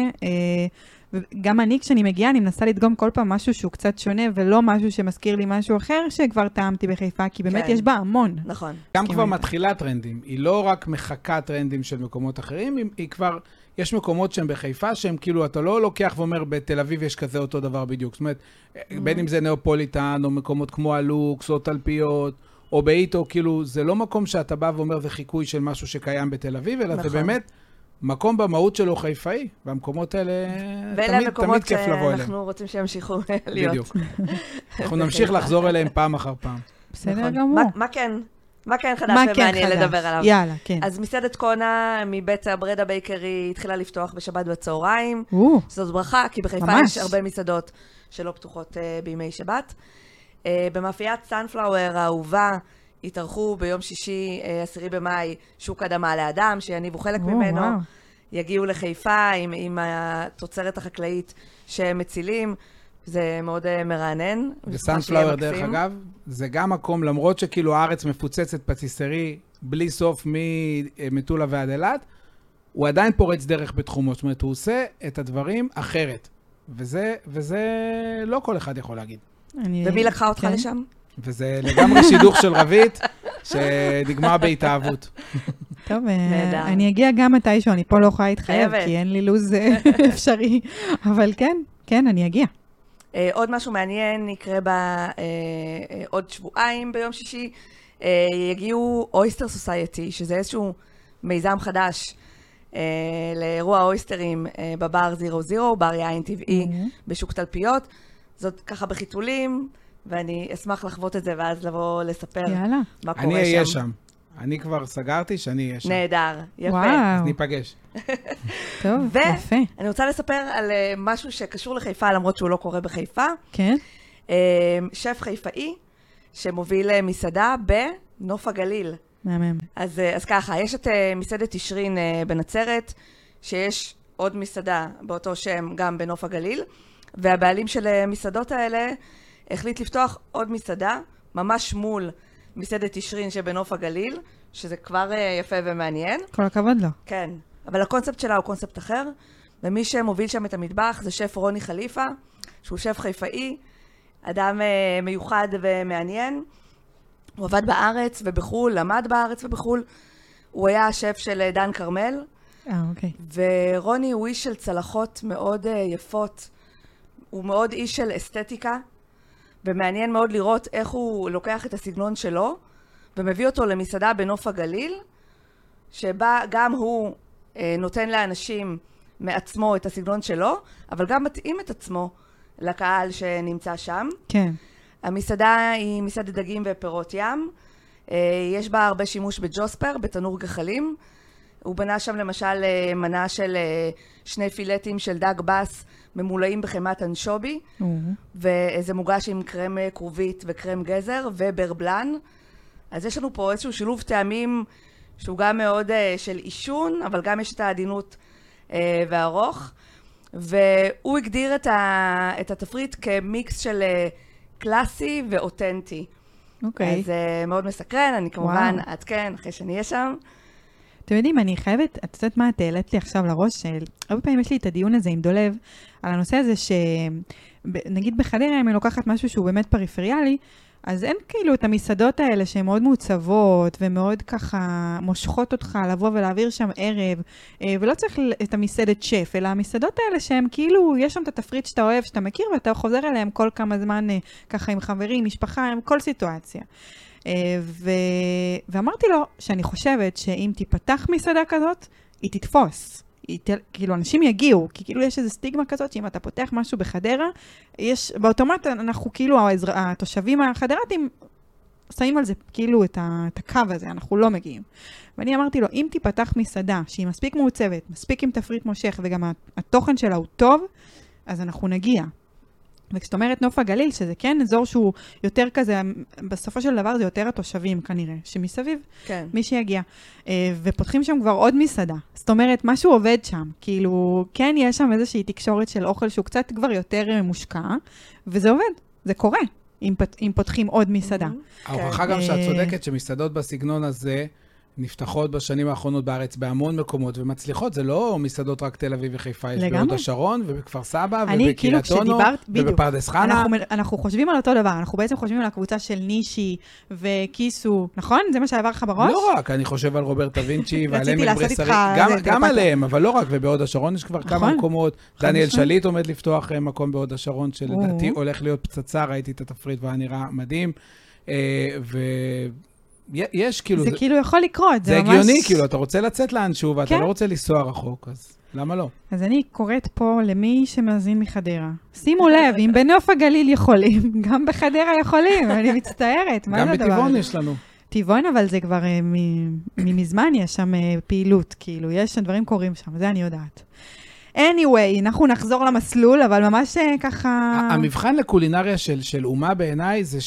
גם אני, כשאני מגיעה, אני מנסה לדגום כל פעם משהו שהוא קצת שונה, ולא משהו שמזכיר לי משהו אחר שכבר טעמתי בחיפה, כי באמת יש בה המון.
נכון.
גם כבר מתחילה טרנדים. היא לא רק מחכה טרנדים של מקומות אחרים, היא כבר... יש מקומות שהם בחיפה, שהם כאילו, אתה לא לוקח ואומר, בתל אביב יש כזה אותו דבר בדיוק. זאת אומרת, בין אם זה נאופוליטן, או מקומות כמו הלוקס, או תלפיות, או באיטו, כאילו, זה לא מקום שאתה בא ואומר, זה חיקוי של משהו שקיים בתל אביב, אלא זה באמת מקום במהות שלו חיפאי, והמקומות האלה תמיד כיף לבוא אליהם.
ואנחנו רוצים שימשיכו להיות.
בדיוק. אנחנו נמשיך לחזור אליהם פעם אחר פעם.
בסדר גמור.
מה כן חדש ומעניין לדבר עליו?
יאללה, כן.
אז מסעדת קונה מבית הברדה בייקרי התחילה לפתוח בשבת בצהריים. זאת ברכה, כי בחיפה יש הרבה מסעדות שלא פתוחות בימי שבת. במאפיית סנפלאואר האהובה התארחו ביום שישי, 10 במאי, שוק אדמה לאדם, שיניבו חלק ממנו. יגיעו לחיפה עם התוצרת החקלאית שהם מצילים. זה מאוד מרענן.
וסנפלאואר, דרך אגב, זה גם מקום, למרות שכאילו הארץ מפוצצת פטיסרי בלי סוף ממטולה ועד אילת, הוא עדיין פורץ דרך בתחומו. זאת אומרת, הוא עושה את הדברים אחרת. וזה לא כל אחד יכול להגיד.
ומי לקחה אותך לשם?
וזה לגמרי שידוך של רבית, שנגמר בהתאהבות.
טוב, אני אגיע גם מתישהו, אני פה לא יכולה להתחייב, כי אין לי לוז אפשרי. אבל כן, אני אגיע.
עוד משהו מעניין יקרה עוד שבועיים ביום שישי, יגיעו אויסטר סוסייטי, שזה איזשהו מיזם חדש לאירוע אויסטרים בבר 00, בר יין טבעי בשוק תלפיות. זאת ככה בחיתולים, ואני אשמח לחוות את זה ואז לבוא לספר מה קורה שם.
אני אהיה שם. אני כבר סגרתי שאני אהיה שם.
נהדר, יפה.
אז ניפגש.
טוב, יפה.
ואני רוצה לספר על משהו שקשור לחיפה, למרות שהוא לא קורה בחיפה.
כן.
שף חיפאי, שמוביל מסעדה בנוף הגליל.
מהמם.
אז ככה, יש את מסעדת תשרין בנצרת, שיש עוד מסעדה באותו שם גם בנוף הגליל, והבעלים של מסעדות האלה החליט לפתוח עוד מסעדה, ממש מול מסעדת תשרין שבנוף הגליל, שזה כבר יפה ומעניין.
כל הכבוד לו.
כן, אבל הקונספט שלה הוא קונספט אחר, ומי שמוביל שם את המטבח זה שף רוני חליפה, שהוא שף חיפאי, אדם מיוחד ומעניין. הוא עבד בארץ ובחול, למד בארץ ובחול. הוא היה השף של דן קרמל.
אוקיי.
ורוני הוא איש של צלחות מאוד יפות. הוא מאוד איש של אסתטיקה, ומעניין מאוד לראות איך הוא לוקח את הסגנון שלו, ומביא אותו למסעדה בנוף הגליל, שבה גם הוא נותן לאנשים מעצמו את הסגנון שלו, אבל גם מתאים את עצמו לקהל שנמצא שם.
כן.
המסעדה היא מסעדת דגים ופירות ים. יש בה הרבה שימוש בג'וספר, בתנור גחלים. הוא בנה שם למשל מנה של 2 פילטים של דג בס ממולאים בחמת אנשובי, וזה מוגש עם קרם כרובית וקרם גזר וברבלן. אז יש לנו פה איזשהו שילוב טעמים שהוא גם מאוד של אישון, אבל גם יש את העדינות והארוך. והוא הגדיר את התפריט כמיקס של קלאסי ואותנטי.
אוקיי.
אז מאוד מסקרן, אני כמובן אעדכן אחרי שאני אהיה שם.
אתם יודעים, אני חייבת, את יודעת מה, את העלית לי עכשיו לראש, הרבה פעמים יש לי את הדיון הזה עם דולב, על הנושא הזה שנגיד בחדרה, אם אני לוקחת משהו שהוא באמת פריפריאלי, אז אין כאילו את המסעדות האלה שהן מאוד מעוצבות, ומאוד ככה מושכות אותך לבוא ולהעביר שם ערב, ולא צריך את המסעדת שף, אלא המסעדות האלה שהן כאילו, יש שם את התפריט שאתה אוהב, שאתה מכיר, ואתה חוזר אליהם כל כמה זמן, ככה עם חברים, משפחה, עם כל סיטואציה. ואמרתי לו שאני חושבת שאם תיפתח מסעדה כזאת, היא תתפוס. כאילו אנשים יגיעו, כי כאילו יש איזו סטיגמה כזאת, שאם אתה פותח משהו בחדרה, באוטומט אנחנו כאילו, התושבים החדרתים, שמים על זה כאילו את הקו הזה, אנחנו לא מגיעים. ואני אמרתי לו, אם תיפתח מסעדה שהיא מספיק מעוצבת, מספיק עם תפריט מושך, וגם התוכן שלה הוא טוב, אז אנחנו נגיע. וכשאת אומרת נוף הגליל, שזה כן אזור שהוא יותר כזה, בסופו של דבר זה יותר התושבים כנראה, שמסביב,
כן.
מי שיגיע. ופותחים שם כבר עוד מסעדה. זאת אומרת, משהו עובד שם. כאילו, כן, יש שם איזושהי תקשורת של אוכל שהוא קצת כבר יותר מושקע, וזה עובד, זה קורה, אם פותחים עוד מסעדה.
ההוכחה גם שאת צודקת שמסעדות בסגנון הזה, נפתחות בשנים האחרונות בארץ בהמון מקומות ומצליחות, זה לא מסעדות רק תל אביב וחיפה, יש בהוד השרון ובכפר סבא ובקריית אונו ובפרדס חנה.
אנחנו חושבים על אותו דבר, אנחנו בעצם חושבים על הקבוצה של נישי וכיסו, נכון? זה מה שעבר לך בראש?
לא רק, אני חושב על רוברטה וינצ'י ועל עמק ברסרי, גם עליהם, אבל לא רק, ובהוד השרון יש כבר כמה מקומות, דניאל שליט עומד לפתוח מקום בהוד השרון, שלדעתי הולך להיות פצצה, ראיתי את התפריט והיה נראה מדהים, יש כאילו...
זה כאילו יכול לקרות,
זה הגיוני, כאילו, אתה רוצה לצאת לאנשהו, ואתה לא רוצה לנסוע רחוק, אז למה לא?
אז אני קוראת פה למי שמאזין מחדרה. שימו לב, אם בנוף הגליל יכולים, גם בחדרה יכולים, אני מצטערת, מה זה הדבר?
גם בטבעון יש לנו.
טבעון, אבל זה כבר מזמן יש שם פעילות, כאילו, יש דברים קורים שם, זה אני יודעת. anyway, אנחנו נחזור למסלול, אבל ממש ככה...
המבחן לקולינריה של אומה בעיניי זה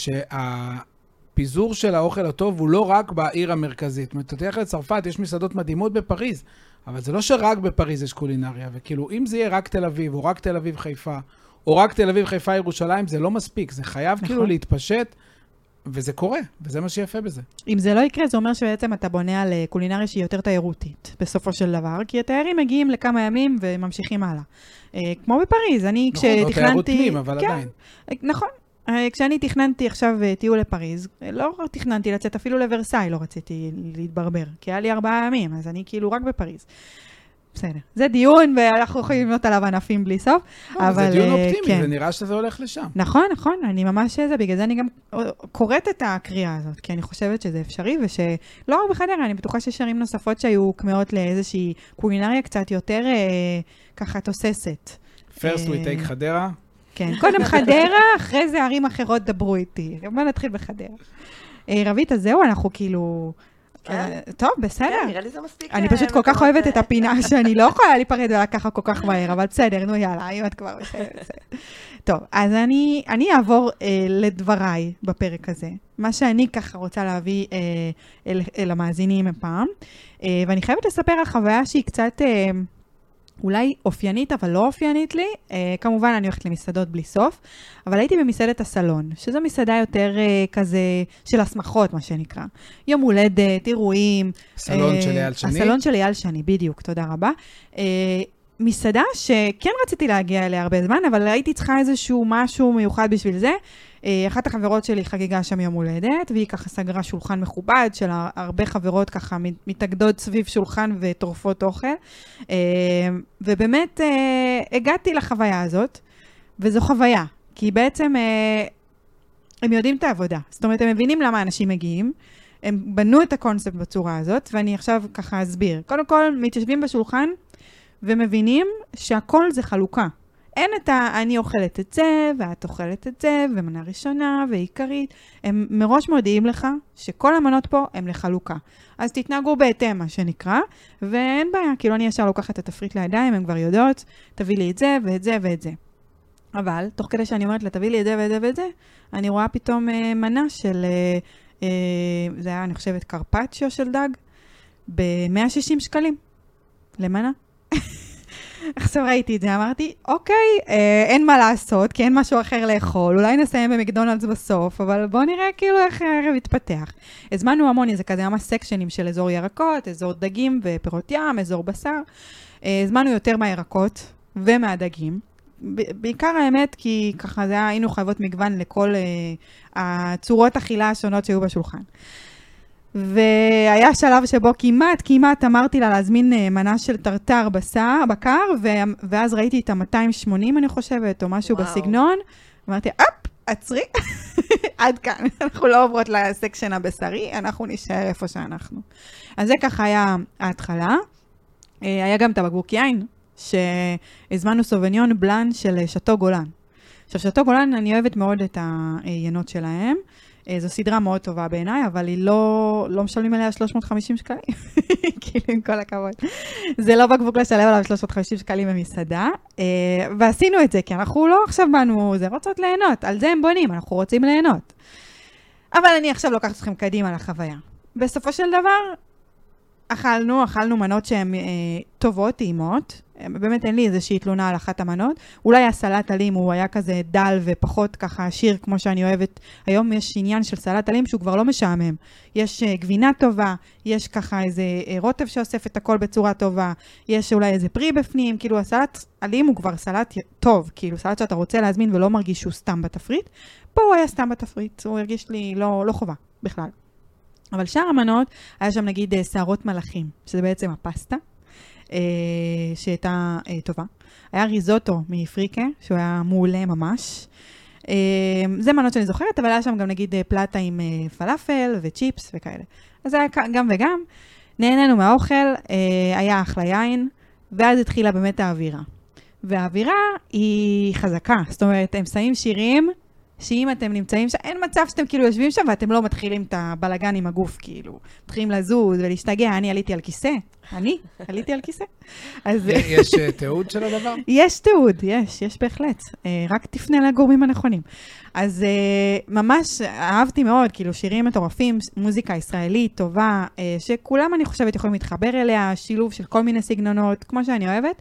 פיזור של האוכל הטוב הוא לא רק בעיר המרכזית. אתה תלך לצרפת, יש מסעדות מדהימות בפריז, אבל זה לא שרק בפריז יש קולינריה, וכאילו אם זה יהיה רק תל אביב, או רק תל אביב חיפה, או רק תל אביב חיפה ירושלים, זה לא מספיק, זה חייב כאילו להתפשט, וזה קורה, וזה מה שיפה בזה.
אם זה לא יקרה, זה אומר שבעצם אתה בונה על קולינריה שהיא יותר תיירותית, בסופו של דבר, כי התיירים מגיעים לכמה ימים וממשיכים הלאה. כמו בפריז, אני כשתכננתי...
נכון, לא תיירות פנים, אבל עדיין.
נכון. כשאני תכננתי עכשיו טיול לפריז, לא תכננתי לצאת אפילו לוורסאי, לא רציתי להתברבר, כי היה לי 4 ימים, אז אני כאילו רק בפריז. בסדר. זה דיון, ואנחנו יכולים לבנות עליו ענפים בלי סוף.
זה דיון אופטימי, זה נראה שזה הולך לשם.
נכון, נכון, אני ממש זה, בגלל זה אני גם קוראת את הקריאה הזאת, כי אני חושבת שזה אפשרי, ושלא רק בחדרה, אני בטוחה שיש ערים נוספות שהיו כמאות לאיזושהי קולינריה קצת יותר ככה תוססת.
First we take חדרה.
כן, קודם חדרה, אחרי זה ערים אחרות דברו איתי. בוא נתחיל בחדרה. רבית, אז זהו, אנחנו כאילו... טוב, בסדר.
כן, נראה לי זה מספיק.
אני פשוט כל כך אוהבת את הפינה שאני לא יכולה להיפרד ולקחה כל כך מהר, אבל בסדר, נו יאללה, אם את כבר... טוב, אז אני אעבור לדבריי בפרק הזה. מה שאני ככה רוצה להביא אל המאזינים הפעם, ואני חייבת לספר על חוויה שהיא קצת... אולי אופיינית, אבל לא אופיינית לי. כמובן, אני הולכת למסעדות בלי סוף, אבל הייתי במסעדת הסלון, שזו מסעדה יותר כזה של הסמכות, מה שנקרא. יום הולדת, אירועים.
סלון של אייל שני?
הסלון של אייל שני, בדיוק, תודה רבה. מסעדה שכן רציתי להגיע אליה הרבה זמן, אבל הייתי צריכה איזשהו משהו מיוחד בשביל זה. אחת החברות שלי חגיגה שם יום הולדת, והיא ככה סגרה שולחן מכובד של הרבה חברות ככה מתאגדות סביב שולחן וטורפות אוכל. ובאמת הגעתי לחוויה הזאת, וזו חוויה, כי בעצם הם יודעים את העבודה. זאת אומרת, הם מבינים למה אנשים מגיעים, הם בנו את הקונספט בצורה הזאת, ואני עכשיו ככה אסביר. קודם כל, מתיישבים בשולחן, ומבינים שהכל זה חלוקה. אין את אני אוכלת את זה, ואת אוכלת את זה, ומנה ראשונה, ועיקרית. הם מראש מודיעים לך שכל המנות פה הם לחלוקה. אז תתנהגו בהתאם, מה שנקרא, ואין בעיה, כאילו אני ישר לוקחת את התפריט לידיים, הם כבר יודעות, תביא לי את זה, ואת זה, ואת זה. אבל, תוך כדי שאני אומרת לה, תביא לי את זה, ואת זה, ואת זה, אני רואה פתאום מנה של, זה היה, אני חושבת, קרפצ'יו של דג, ב-160 שקלים. למנה? עכשיו ראיתי את זה, אמרתי, אוקיי, אין מה לעשות, כי אין משהו אחר לאכול, אולי נסיים במקדונלדס בסוף, אבל בואו נראה כאילו איך הערב יתפתח. הזמנו המון, זה כזה ממש סקשנים של אזור ירקות, אזור דגים ופירות ים, אזור בשר. הזמנו יותר מהירקות ומהדגים, בעיקר האמת, כי ככה היינו חייבות מגוון לכל הצורות אכילה השונות שהיו בשולחן. והיה שלב שבו כמעט אמרתי לה להזמין מנה של טרטר בקר, ואז ראיתי את ה-280 אני חושבת, או משהו בסגנון, אמרתי, עצרי, עד כאן, אנחנו לא עוברות לסקשן הבשרי, אנחנו נשאר איפה שאנחנו. אז זה ככה היה ההתחלה. היה גם את הבקבוק יין, שהזמנו סובניון בלן של שטו גולן. עכשיו, שטו גולן, אני אוהבת מאוד את העיינות שלהם. זו סדרה מאוד טובה בעיניי, אבל היא לא משלמים עליה 350 שקלים. כאילו, עם כל הכבוד. זה לא בקבוק לשלם עליו 350 שקלים במסעדה. ועשינו את זה, כי אנחנו לא עכשיו באנו, זה רוצות ליהנות. על זה הם בונים, אנחנו רוצים ליהנות. אבל אני עכשיו לוקחת אתכם קדימה לחוויה. בסופו של דבר, אכלנו מנות שהן טובות, טעימות. באמת אין לי איזושהי תלונה על אחת המנות. אולי הסלט אלים הוא היה כזה דל ופחות ככה עשיר כמו שאני אוהבת. היום יש עניין של סלט אלים שהוא כבר לא משעמם. יש גבינה טובה, יש ככה איזה רוטב שאוסף את הכל בצורה טובה, יש אולי איזה פרי בפנים, כאילו הסלט אלים הוא כבר סלט טוב, כאילו סלט שאתה רוצה להזמין ולא מרגיש שהוא סתם בתפריט. פה הוא היה סתם בתפריט, הוא הרגיש לי לא חובה בכלל. אבל שאר המנות, היה שם נגיד שערות מלאכים, שזה בעצם הפסטה, שהייתה טובה. היה ריזוטו מפריקה, שהוא היה מעולה ממש. זה מנות שאני זוכרת, אבל היה שם גם נגיד פלטה עם פלאפל וצ'יפס וכאלה. אז היה גם וגם. נהנינו מהאוכל, היה אחלה יין, ואז התחילה באמת האווירה. והאווירה היא חזקה, זאת אומרת, הם שמים שירים, שאם אתם נמצאים שם, אין מצב שאתם כאילו יושבים שם ואתם לא מתחילים את הבלגן עם הגוף, כאילו, מתחילים לזוז ולהשתגע, אני עליתי על כיסא, אז...
יש תיעוד של הדבר?
יש תיעוד, יש בהחלט, רק תפנה לגורמים הנכונים. אז ממש אהבתי מאוד, כאילו שירים מטורפים, מוזיקה ישראלית טובה, שכולם אני חושבת יכולים להתחבר אליה, שילוב של כל מיני סגנונות, כמו שאני אוהבת,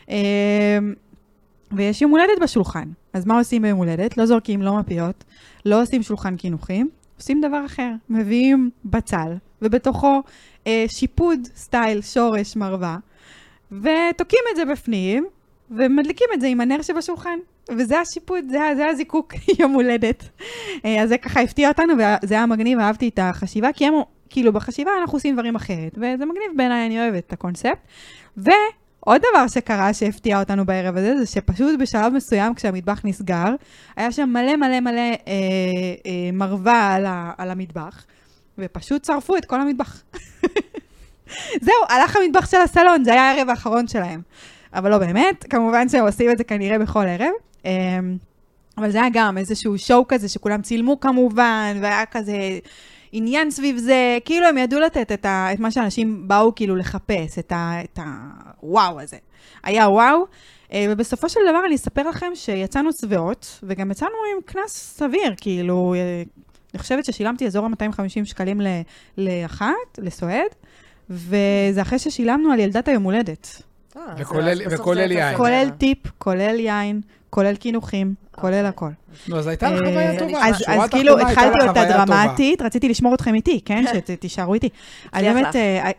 ויש יום הולדת בשולחן. אז מה עושים ביום הולדת? לא זורקים, לא מפיות, לא עושים שולחן כינוחים, עושים דבר אחר. מביאים בצל, ובתוכו שיפוד סטייל שורש מרווה, ותוקים את זה בפנים, ומדליקים את זה עם הנר שבשולחן. וזה השיפוד, זה הזיקוק יום הולדת. אז זה ככה הפתיע אותנו, וזה היה מגניב, אהבתי את החשיבה, כי הם, כאילו בחשיבה אנחנו עושים דברים אחרת, וזה מגניב בעיניי, אני אוהבת את הקונספט. עוד דבר שקרה שהפתיע אותנו בערב הזה, זה שפשוט בשלב מסוים כשהמטבח נסגר, היה שם מלא מרווה על המטבח, ופשוט שרפו את כל המטבח. זהו, הלך המטבח של הסלון, זה היה הערב האחרון שלהם. אבל לא באמת, כמובן שהם עושים את זה כנראה בכל ערב. אבל זה היה גם איזשהו שואו כזה שכולם צילמו כמובן, והיה כזה... עניין סביב זה, כאילו הם ידעו לתת את מה שאנשים באו כאילו לחפש, את הוואו הזה. היה וואו, ובסופו של דבר אני אספר לכם שיצאנו צבאות, וגם יצאנו עם קנס סביר, כאילו, אני חושבת ששילמתי אזור ה-250 שקלים לאחת, לסועד, וזה אחרי ששילמנו על ילדת היום הולדת.
וכולל יין.
כולל טיפ, כולל יין, כולל כינוחים, כולל הכל.
נו, אז הייתה לך חוויה טובה.
אז כאילו התחלתי אותה דרמטית, רציתי לשמור אתכם איתי, כן? שתישארו איתי. אז באמת,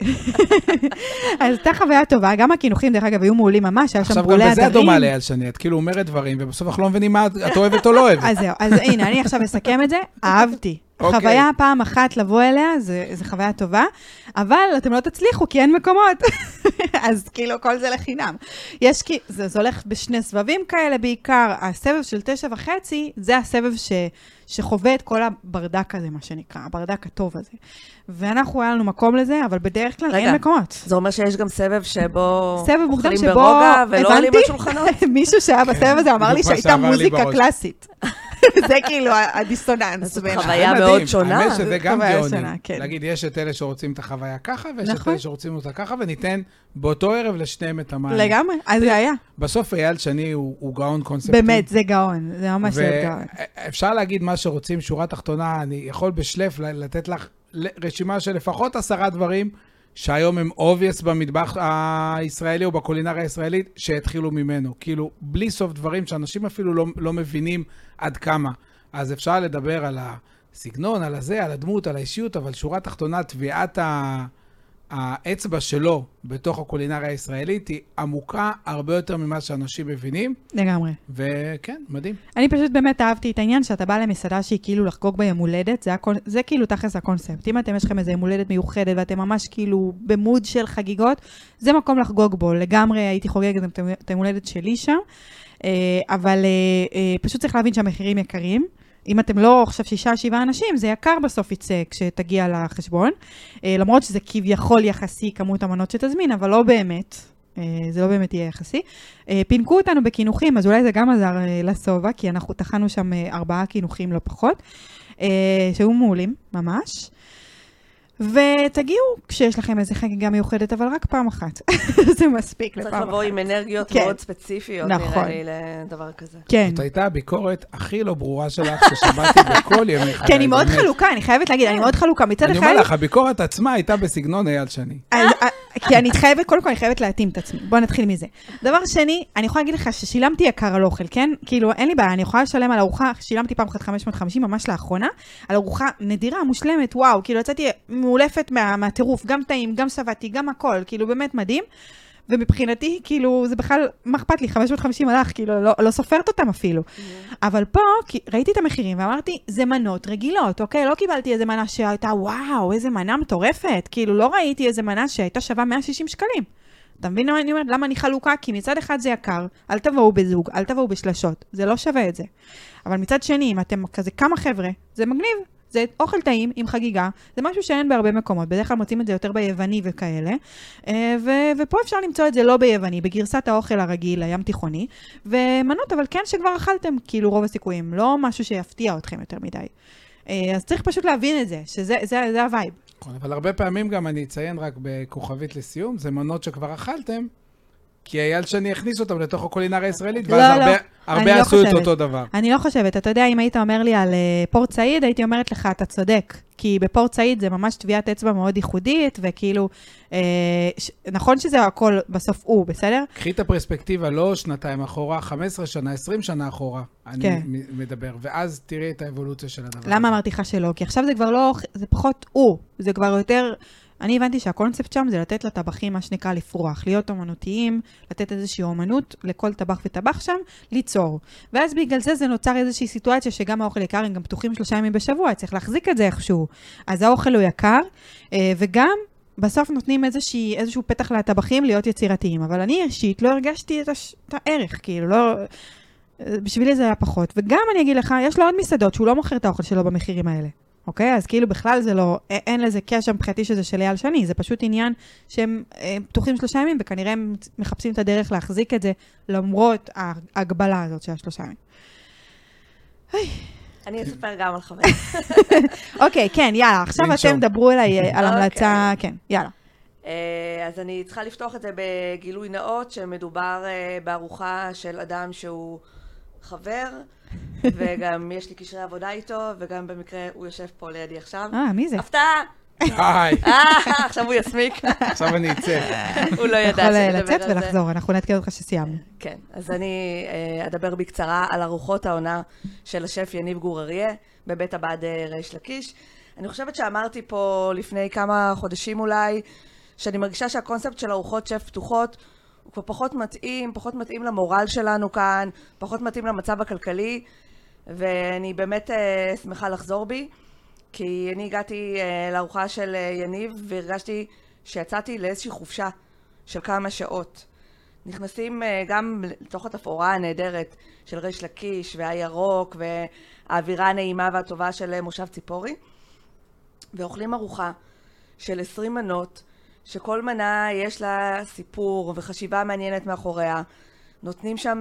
אז הייתה חוויה טובה, גם הכינוחים דרך אגב היו מעולים ממש, היה שם ברולי הדרים.
עכשיו גם בזה דומה ליד שני, את כאילו אומרת דברים, ובסוף אנחנו לא מבינים מה את אוהבת או לא אוהבת.
אז זהו, אז הנה, אני עכשיו אסכם את זה, אהבתי. חוויה פעם אחת לבוא אליה, זה חוויה טובה, אבל אתם לא תצליחו, כי אין מקומות. אז כאילו, כל זה לחינם. זה הולך בשני סבבים כאלה בעיקר. הסבב של 9.5, זה הסבב שחווה את כל הברדק הזה, מה שנקרא, הברדק הטוב הזה. ואנחנו היה לנו מקום לזה, אבל בדרך כלל אין מקומות.
זה אומר שיש גם סבב שבו
אוכלים
ברוגע ולא עולים בשולחנות?
מישהו שהיה בסבב הזה אמר לי שהייתה מוזיקה קלאסית. זה כאילו הדיסוננס.
זאת חוויה מאוד שונה.
האמת שזה גם גאוני. להגיד, יש את אלה שרוצים את החוויה ככה, ויש את אלה שרוצים אותה ככה, וניתן באותו ערב לשניהם את המים.
לגמרי, אז זה היה.
בסוף אייל שני הוא גאון קונספטי.
באמת, זה גאון, זה ממש גאון.
אפשר להגיד מה שרוצים, שורה תחתונה, אני יכול בשלף לתת לך רשימה של לפחות 10 דברים, שהיום הם obvious במטבח הישראלי או בקולינריה הישראלית, שהתחילו ממנו. כאילו, בלי סוף דברים שאנשים אפילו לא מבינים עד כמה. אז אפשר לדבר על הסגנון, על הזה, על הדמות, על האישיות, אבל שורה תחתונה, האצבע שלו בתוך הקולינריה הישראלית היא עמוקה הרבה יותר ממה שאנשים מבינים.
לגמרי.
וכן, מדהים.
אני פשוט באמת אהבתי את העניין שאתה בא למסעדה שהיא כאילו לחגוג ביום הולדת, זה כאילו תכלס הקונספט. אם יש לכם איזה יום הולדת מיוחדת ואתם ממש כאילו במוד של חגיגות, זה מקום לחגוג בו. לגמרי הייתי חוגגת את היום הולדת שלי שם, אבל פשוט צריך להבין שהמחירים יקרים. אם אתם לא עכשיו 6-7 אנשים, זה יקר בסוף יצא כשתגיע לחשבון. למרות שזה כביכול יחסי כמות המנות שתזמין, אבל לא באמת. זה לא באמת יהיה יחסי. פינקו אותנו בכינוחים, אז אולי זה גם עזר לסובה, כי אנחנו תחנו שם 4 כינוחים לא פחות, שהיו מעולים, ממש. ותגיעו כשיש לכם איזה חגיגה מיוחדת, אבל רק פעם אחת. זה מספיק לפעם אחת.
צריך לבוא עם אנרגיות מאוד ספציפיות, נראה לי, לדבר כזה.
כן.
זאת הייתה הביקורת הכי לא ברורה שלך ששמעתי בכל ימי חיי.
כן, אני מאוד חלוקה, אני חייבת להגיד, אני מאוד חלוקה. מצד אחד...
אני אומר לך, הביקורת עצמה הייתה בסגנון אייל שני.
כי אני חייבת, קודם כל אני חייבת להתאים את עצמי. בואו נתחיל מזה. דבר שני, אני יכולה להגיד לך ששילמתי יקר על אוכל, כן? כאילו, אין לי בעיה, אני יכולה לשלם על ארוחה, שילמתי פעם אחת 550, ממש לאחרונה, על ארוחה נדירה, מושלמת, וואו, כאילו, יצאתי מעולפת מהטירוף, גם טעים, גם סבתי, גם הכל, כאילו, באמת מדהים. ומבחינתי, כאילו, זה בכלל, מה אכפת לי? 550 הלך, כאילו, לא סופרת אותם אפילו. אבל פה, ראיתי את המחירים ואמרתי, זה מנות רגילות, אוקיי? לא קיבלתי איזה מנה שהייתה, וואו, איזה מנה מטורפת. כאילו, לא ראיתי איזה מנה שהייתה שווה 160 שקלים. אתה מבין מה אני אומרת? למה אני חלוקה? כי מצד אחד זה יקר, אל תבואו בזוג, אל תבואו בשלשות. זה לא שווה את זה. אבל מצד שני, אם אתם כזה כמה חבר'ה, זה מגניב. זה אוכל טעים עם חגיגה, זה משהו שאין בהרבה מקומות, בדרך כלל מוצאים את זה יותר ביווני וכאלה, ופה אפשר למצוא את זה לא ביווני, בגרסת האוכל הרגיל, הים תיכוני, ומנות, אבל כן שכבר אכלתם, כאילו רוב הסיכויים, לא משהו שיפתיע אתכם יותר מדי. אז צריך פשוט להבין את זה, שזה הווייב.
אבל הרבה פעמים גם אני אציין רק בכוכבית לסיום, זה מנות שכבר אכלתם, כי אייל שני הכניס אותם לתוך הקולינריה הישראלית, ואז הרבה עשו את אותו דבר.
אני לא חושבת. אתה יודע, אם היית אומר לי על פורט סעיד, הייתי אומרת לך, אתה צודק. כי בפורט סעיד זה ממש טביעת אצבע מאוד ייחודית, וכאילו, נכון שזה הכל בסוף הוא, בסדר?
קחי את הפרספקטיבה, לא שנתיים אחורה, 15 שנה, 20 שנה אחורה, אני מדבר, ואז תראי את האבולוציה של הדבר.
למה אמרתי לך שלא? כי עכשיו זה כבר לא, זה פחות הוא, זה כבר יותר... אני הבנתי שהקונספט שם זה לתת לטבחים מה שנקרא לפרוח, להיות אומנותיים, לתת איזושהי אומנות לכל טבח וטבח שם, ליצור. ואז בגלל זה נוצר איזושהי סיטואציה שגם האוכל יקר, הם גם פתוחים 3 ימים בשבוע, צריך להחזיק את זה איכשהו. אז האוכל הוא יקר, וגם בסוף נותנים איזשהו פתח לטבחים להיות יצירתיים. אבל אני אישית לא הרגשתי את הערך, כאילו, לא... בשבילי זה היה פחות. וגם אני אגיד לך, יש לו עוד מסעדות שהוא לא מוכר את האוכל שלו במחירים האלה. אוקיי? אז כאילו בכלל זה לא, אין לזה קשר מבחינתי שזה של אייל שני, זה פשוט עניין שהם פתוחים 3 ימים, וכנראה הם מחפשים את הדרך להחזיק את זה, למרות ההגבלה הזאת של 3 ימים.
אני אספר גם על 5.
אוקיי, כן, יאללה, עכשיו אתם דברו אליי על המלצה, כן, יאללה.
אז אני צריכה לפתוח את זה בגילוי נאות, שמדובר בארוחה של אדם שהוא חבר, וגם יש לי קשרי עבודה איתו, וגם במקרה הוא יושב פה לידי עכשיו.
מי זה?
הפתעה!
היי.
עכשיו הוא יסמיק.
עכשיו אני אצא.
הוא לא ידע
שנדבר על זה. יכול לצאת ולחזור, אנחנו נתקן אותך שסיימנו.
כן, אז אני אדבר בקצרה על ארוחות העונה של השף יניב גור אריה, בבית הבד ריש לקיש. אני חושבת שאמרתי פה לפני כמה חודשים אולי, שאני מרגישה שהקונספט של ארוחות שף פתוחות, הוא כבר פחות מתאים למורל שלנו כאן, פחות מתאים למצב הכלכלי, ואני באמת שמחה לחזור בי, כי אני הגעתי לארוחה של יניב, והרגשתי שיצאתי לאיזושהי חופשה של כמה שעות. נכנסים גם לתוך התפאורה הנהדרת של ריש לקיש, והירוק, והאווירה הנעימה והטובה של מושב ציפורי, ואוכלים ארוחה של 20 מנות, שכל מנה יש לה סיפור וחשיבה מעניינת מאחוריה. נותנים שם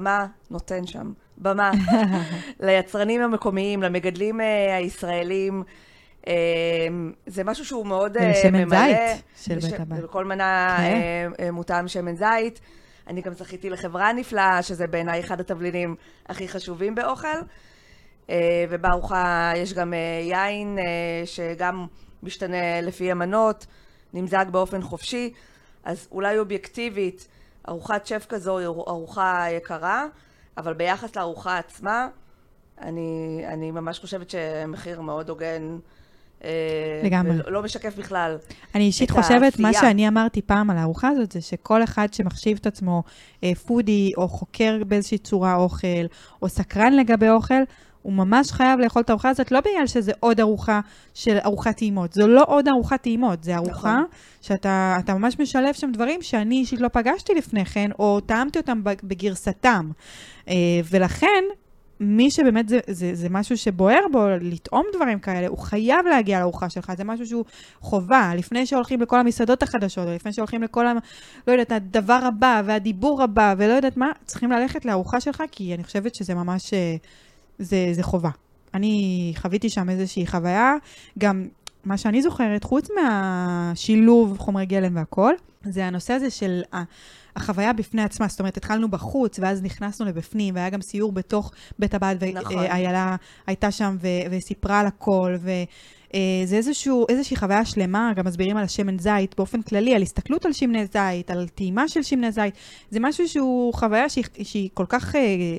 במה ליצרנים המקומיים, למגדלים הישראלים. זה משהו שהוא מאוד ממלא.
שמן זית של בית הבד.
בכל מנה מותאם שמן זית. אני גם זכיתי לחברה נפלאה, שזה בעיניי אחד התבלינים הכי חשובים באוכל. ובארוחה יש גם יין שגם משתנה לפי המנות. נמזג באופן חופשי, אז אולי אובייקטיבית, ארוחת שף כזו היא ארוחה יקרה, אבל ביחס לארוחה עצמה, אני ממש חושבת שמחיר מאוד הוגן
לגמרי.
ולא משקף בכלל
אני אישית חושבת, מה שאני אמרתי פעם על הארוחה הזאת, זה שכל אחד שמחשיב את עצמו פודי, או חוקר באיזושהי צורה אוכל, או סקרן לגבי אוכל, הוא ממש חייב לאכול את הארוחה הזאת, לא בגלל שזה עוד ארוחה של ארוחת טעימות. זו לא עוד ארוחת טעימות, זה ארוחה שאתה ממש משלב שם דברים שאני אישית לא פגשתי לפני כן, או טעמתי אותם בגרסתם. ולכן, מי שבאמת זה משהו שבוער בו, לטעום דברים כאלה, הוא חייב להגיע לארוחה שלך, זה משהו שהוא חובה, לפני שהולכים לכל המסעדות החדשות, או לפני שהולכים לכל, לא יודעת, הדבר הבא, והדיבור הבא, ולא יודעת מה, צריכים ללכת לארוחה שלך, כי אני חושבת שזה ממש, זה חובה. אני חוויתי שם איזושהי חוויה, גם מה שאני זוכרת, חוץ מהשילוב חומרי גלם והכל, זה הנושא הזה של החוויה בפני עצמה, זאת אומרת, התחלנו בחוץ, ואז נכנסנו לבפנים, והיה גם סיור בתוך בית הבד, ואיילה הייתה שם וסיפרה על הכל, וזה איזושהי חוויה שלמה, גם מסבירים על השמן זית, באופן כללי, על הסתכלות על שמני זית, על טעימה של שמני זית, זה משהו שהוא חוויה שהיא כל כך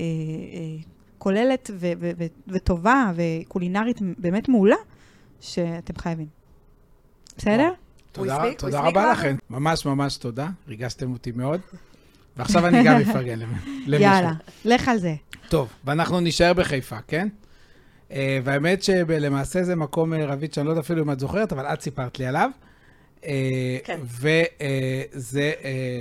כוללת וטובה, וקולינרית באמת מעולה, שאתם חייבים. בסדר?
תודה רבה לכם. ממש ממש תודה. ריגשתם אותי מאוד. ועכשיו אני גם אפרגן למישהו.
יאללה, לך על זה.
טוב, ואנחנו נשאר בחיפה, כן? והאמת שלמעשה זה מקום רבית שאני לא יודע אפילו אם את זוכרת, אבל את סיפרת לי עליו.
כן.
וזה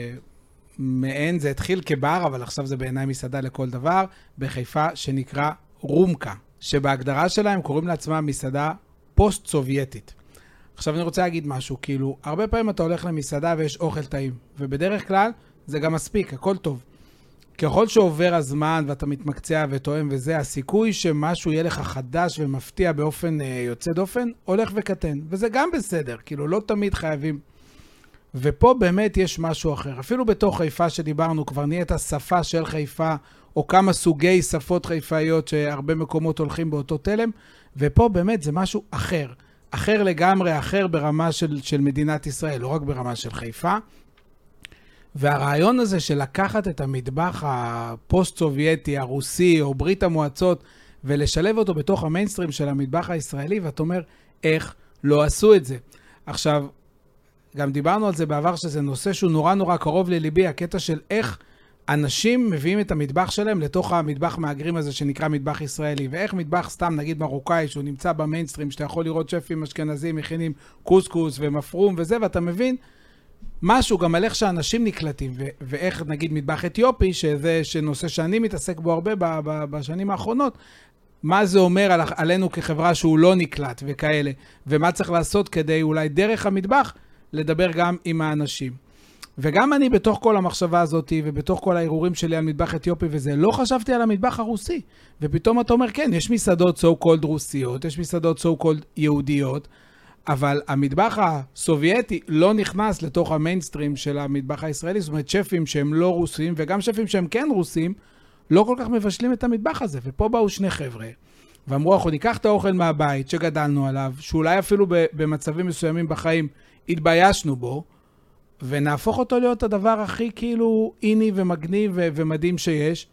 מעין, זה התחיל כבר, אבל עכשיו זה בעיניי מסעדה לכל דבר, בחיפה שנקרא רומקה, שבהגדרה שלהם קוראים לעצמה מסעדה פוסט-סובייטית. עכשיו אני רוצה להגיד משהו, כאילו, הרבה פעמים אתה הולך למסעדה ויש אוכל טעים, ובדרך כלל זה גם מספיק, הכל טוב. ככל שעובר הזמן ואתה מתמקצע וטועם וזה, הסיכוי שמשהו יהיה לך חדש ומפתיע באופן יוצא דופן, הולך וקטן. וזה גם בסדר, כאילו לא תמיד חייבים. ופה באמת יש משהו אחר. אפילו בתוך חיפה שדיברנו, כבר נהיית השפה של חיפה, או כמה סוגי שפות חיפאיות שהרבה מקומות הולכים באותו תלם, ופה באמת זה משהו אחר. אחר לגמרי, אחר ברמה של מדינת ישראל, לא רק ברמה של חיפה. והרעיון הזה של לקחת את המטבח הפוסט-סובייטי, הרוסי או ברית המועצות, ולשלב אותו בתוך המיינסטרים של המטבח הישראלי, ואתה אומר, איך לא עשו את זה? עכשיו, גם דיברנו על זה בעבר, שזה נושא שהוא נורא נורא קרוב לליבי, הקטע של איך אנשים מביאים את המטבח שלהם לתוך המטבח מהגרים הזה שנקרא מטבח ישראלי, ואיך מטבח סתם, נגיד מרוקאי, שהוא נמצא במיינסטרים, שאתה יכול לראות שפים אשכנזים, מכינים קוסקוס ומפרום וזה, ואתה מבין משהו גם על איך שאנשים נקלטים, ואיך נגיד מטבח אתיופי, שזה נושא שאני מתעסק בו הרבה בשנים האחרונות, מה זה אומר עלינו כחברה שהוא לא נקלט וכאלה, ומה צריך לעשות כדי אולי דרך המטבח לדבר גם עם האנשים. וגם אני בתוך כל המחשבה הזאת, ובתוך כל הערעורים שלי על מטבח אתיופי וזה, לא חשבתי על המטבח הרוסי. ופתאום אתה אומר, כן, יש מסעדות so called רוסיות, יש מסעדות so called יהודיות, אבל המטבח הסובייטי לא נכנס לתוך המיינסטרים של המטבח הישראלי, זאת אומרת, שפים שהם לא רוסים, וגם שפים שהם כן רוסים, לא כל כך מבשלים את המטבח הזה. ופה באו שני חבר'ה, ואמרו, אנחנו ניקח את האוכל מהבית שגדלנו עליו, שאולי אפילו במצבים מסוימים בחיים התביישנו בו, ונהפוך אותו להיות הדבר הכי כאילו איני ומגניב ומדהים שיש.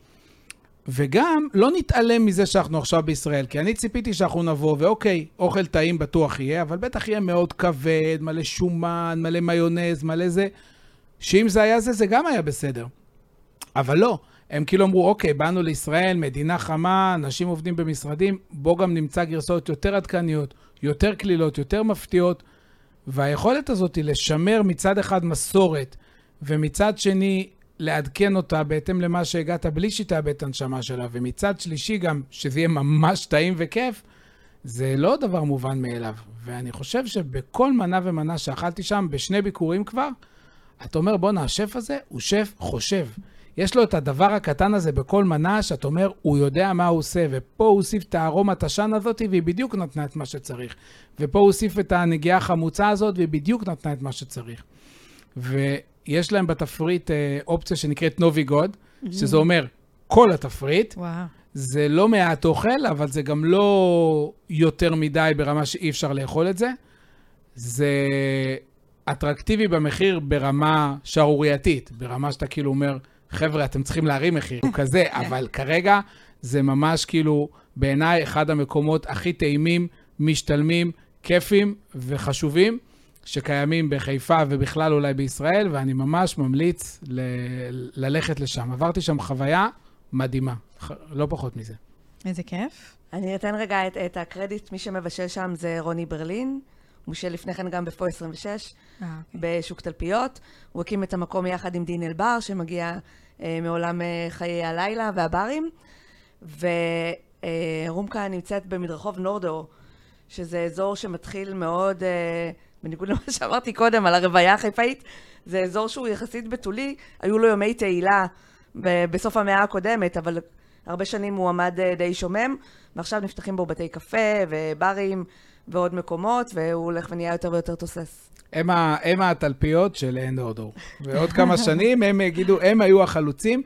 וגם לא נתעלם מזה שאנחנו עכשיו בישראל, כי אני ציפיתי שאנחנו נבוא, ואוקיי, אוכל טעים בטוח יהיה, אבל בטח יהיה מאוד כבד, מלא שומן, מלא מיונז, מלא זה, שאם זה היה זה, זה גם היה בסדר. אבל לא, הם כאילו אמרו, אוקיי, באנו לישראל, מדינה חמה, אנשים עובדים במשרדים, בוא גם נמצא גרסאות יותר עדכניות, יותר כלילות, יותר מפתיעות, והיכולת הזאת היא לשמר מצד אחד מסורת, ומצד שני לעדכן אותה בהתאם למה שהגעת בלי שתאבד את הנשמה שלה, ומצד שלישי גם שזה יהיה ממש טעים וכיף, זה לא דבר מובן מאליו. ואני חושב שבכל מנה ומנה שאכלתי שם, בשני ביקורים כבר, אתה אומר, בוא השף הזה הוא שף חושב. יש לו את הדבר הקטן הזה בכל מנה, שאתה אומר, הוא יודע מה הוא עושה, ופה הוא הוסיף את הארומה תשן הזאת, והיא בדיוק נתנה את מה שצריך. ופה הוא הוסיף את הנגיעה החמוצה הזאת, והיא בדיוק נתנה את מה שצריך. ויש להם בתפריט אופציה שנקראת נובי גוד, שזה אומר כל התפריט.
וואו.
זה לא מעט אוכל, אבל זה גם לא יותר מדי ברמה שאי אפשר לאכול את זה. זה אטרקטיבי במחיר ברמה שערורייתית, ברמה שאתה כאילו אומר, חבר'ה, אתם צריכים להרים מחיר, הוא כזה, אבל כרגע זה ממש כאילו בעיניי אחד המקומות הכי טעימים, משתלמים, כיפים וחשובים, שקיימים בחיפה ובכלל אולי בישראל, ואני ממש ממליץ ללכת לשם. עברתי שם חוויה מדהימה, לא פחות מזה.
איזה כיף.
אני אתן רגע את הקרדיט, מי שמבשל שם זה רוני ברלין, הוא מושל לפני כן גם בפו 26, בשוק תלפיות. הוא הקים את המקום יחד עם דין אלבר, שמגיע מעולם חיי הלילה והברים. ורומקה נמצאת במדרחוב נורדו, שזה אזור שמתחיל מאוד, בניגוד למה שאמרתי קודם, על הרוויה החיפאית, זה אזור שהוא יחסית בתולי, היו לו יומי תהילה בסוף המאה הקודמת, אבל הרבה שנים הוא עמד די שומם, ועכשיו נפתחים בו בתי קפה וברים ועוד מקומות, והוא הולך ונהיה יותר ויותר תוסס.
הם התלפיות של נורדו. ועוד כמה שנים הם יגידו, הם היו החלוצים,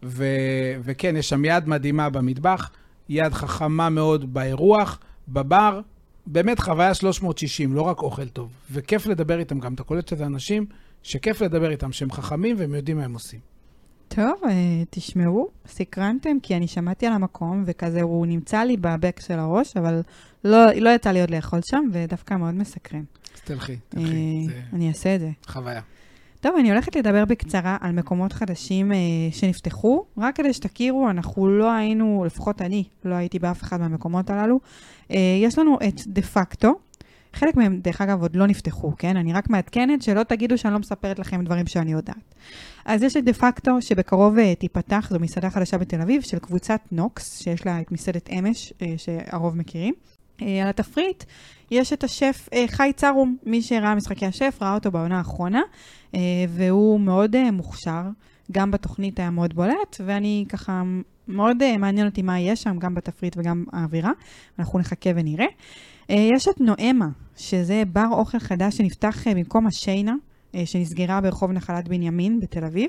וכן, יש שם יד מדהימה במטבח, יד חכמה מאוד באירוח, בבר, באמת חוויה 360, לא רק אוכל טוב. וכיף לדבר איתם גם, אתה קולט שזה אנשים שכיף לדבר איתם, שהם חכמים והם יודעים מה הם עושים.
טוב, תשמעו, סקרנתם, כי אני שמעתי על המקום, וכזה הוא נמצא לי בבק של הראש, אבל לא יצא לי עוד לאכול שם, ודווקא מאוד מסקרן.
אז תלכי.
אני אעשה את זה.
חוויה.
טוב, אני הולכת לדבר בקצרה על מקומות חדשים שנפתחו, רק כדי שתכירו, אנחנו לא היינו, לפחות אני, לא הייתי באף אחד מהמקומות הללו. יש לנו את דה פקטו, חלק מהם, דרך אגב, עוד לא נפתחו, כן? אני רק מעדכנת שלא תגידו שאני לא מספרת לכם דברים שאני יודעת. אז יש את דה פקטו שבקרוב תיפתח, זו מסעדה חדשה בתל אביב, של קבוצת נוקס, שיש לה את מסעדת אמש, שהרוב מכירים. על התפריט יש את השף חי צרום, מי שראה משחקי השף, ראה אותו בעונה האחרונה, והוא מאוד מוכשר, גם בתוכנית היה מאוד בולט, ואני ככה מאוד מעניין אותי מה יש שם, גם בתפריט וגם האווירה, אנחנו נחכה ונראה. יש את נואמה, שזה בר אוכל חדש שנפתח במקום השיינה, שנסגרה ברחוב נחלת בנימין בתל אביב.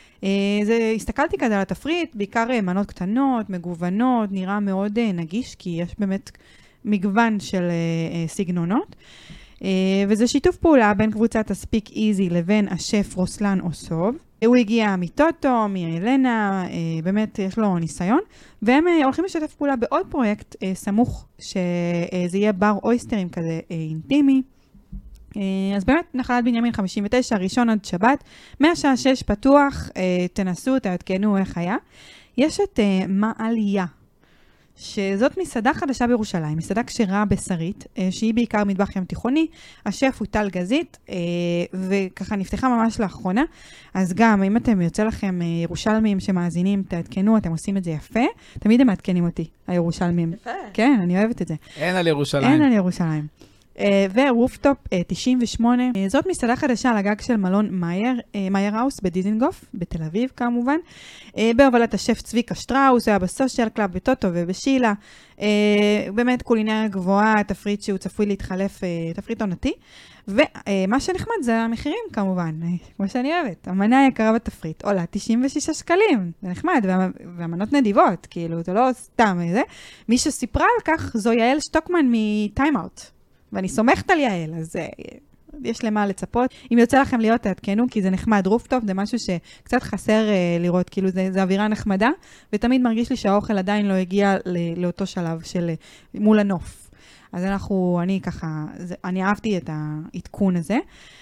הסתכלתי כזה על התפריט, בעיקר מנות קטנות, מגוונות, נראה מאוד נגיש, כי יש באמת מגוון של סגנונות. וזה שיתוף פעולה בין קבוצת הספיק איזי לבין השף רוסלן אוסוב. הוא הגיע מטוטו, מאלנה, באמת יש לו ניסיון, והם הולכים לשתף פעולה בעוד פרויקט סמוך, שזה יהיה בר אויסטרים כזה אינטימי. אז באמת נחלת בנימין 59, ראשון עד שבת, מהשעה 6 פתוח, תנסו, תעדכנו איך היה. יש את מעליה, שזאת מסעדה חדשה בירושלים, מסעדה כשרה בשרית, שהיא בעיקר מטבח ים תיכוני, השף הוא טל גזית, וככה נפתחה ממש לאחרונה, אז גם אם אתם יוצא לכם ירושלמים שמאזינים, תעדכנו, אתם עושים את זה יפה, תמיד הם מעדכנים אותי, הירושלמים.
יפה.
כן, אני אוהבת את זה.
אין על ירושלים.
אין על ירושלים. ורופטופ 98, זאת מסעדה חדשה על הגג של מלון מאייר האוס בדיזינגוף, בתל אביב כמובן, בהובלת השף צביקה שטראוס, היה בסושיאל קלאב, בטוטו ובשילה, באמת קולינריה גבוהה, תפריט שהוא צפוי להתחלף, תפריט עונתי, ומה שנחמד זה המחירים כמובן, כמו שאני אוהבת, המנה יקרה בתפריט, עולה 96 שקלים, זה נחמד, והמנות נדיבות, כאילו זה לא סתם איזה, מי שסיפרה על כך זו יעל שטוקמן מטיימאוט, ואני סומכת על יעל, אז יש למה לצפות. אם יוצא לכם להיות, תעדכנו, כי זה נחמד. רופטופ זה משהו שקצת חסר לראות, כאילו זה אווירה נחמדה, ותמיד מרגיש לי שהאוכל עדיין לא הגיע לאותו שלב של מול הנוף. אז אני ככה, אני אהבתי את העדכון הזה.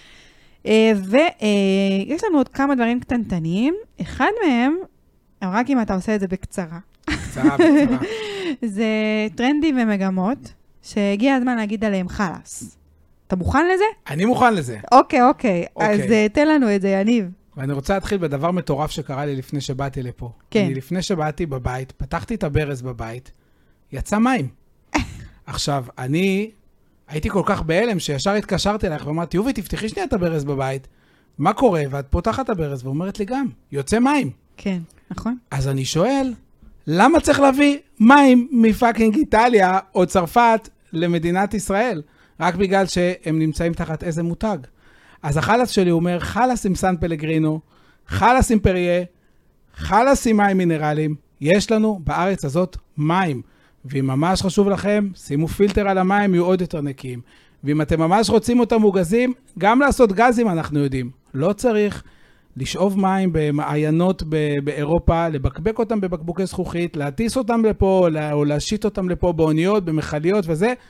ויש לנו עוד כמה דברים קטנטנים. אחד מהם, רק אם אתה עושה את זה בקצרה.
בקצרה.
זה טרנדים ומגמות. שהגיע הזמן להגיד עליהם חלס. אתה מוכן לזה?
אני מוכן לזה.
אוקיי. אז תן לנו את זה, יניב.
ואני רוצה להתחיל בדבר מטורף שקרה לי לפני שבאתי לפה.
כן.
אני לפני שבאתי בבית, פתחתי את הברז בבית, יצא מים. עכשיו, אני הייתי כל כך בהלם שישר התקשרתי אליך ואמרתי, יובי, תפתחי שנייה את הברז בבית. מה קורה? ואת פותחת את הברז ואומרת לי גם, יוצא מים.
כן, נכון.
אז אני שואל, למה צריך להביא מים מפאקינג איטליה או צרפת למדינת ישראל? רק בגלל שהם נמצאים תחת איזה מותג. אז החלס שלי אומר, חלס עם סן פלגרינו, חלס עם פריה, חלס עם מים מינרלים. יש לנו בארץ הזאת מים. ואם ממש חשוב לכם, שימו פילטר על המים, יהיו עוד יותר נקיים. ואם אתם ממש רוצים אותם מוגזים, גם לעשות גזים אנחנו יודעים. לא צריך לשאוב מים במעיינות באירופה, לבקבק אותם בבקבוקי זכוכית, להטיס אותם לפה, או להשית אותם לפה באוניות, במחליות וזה.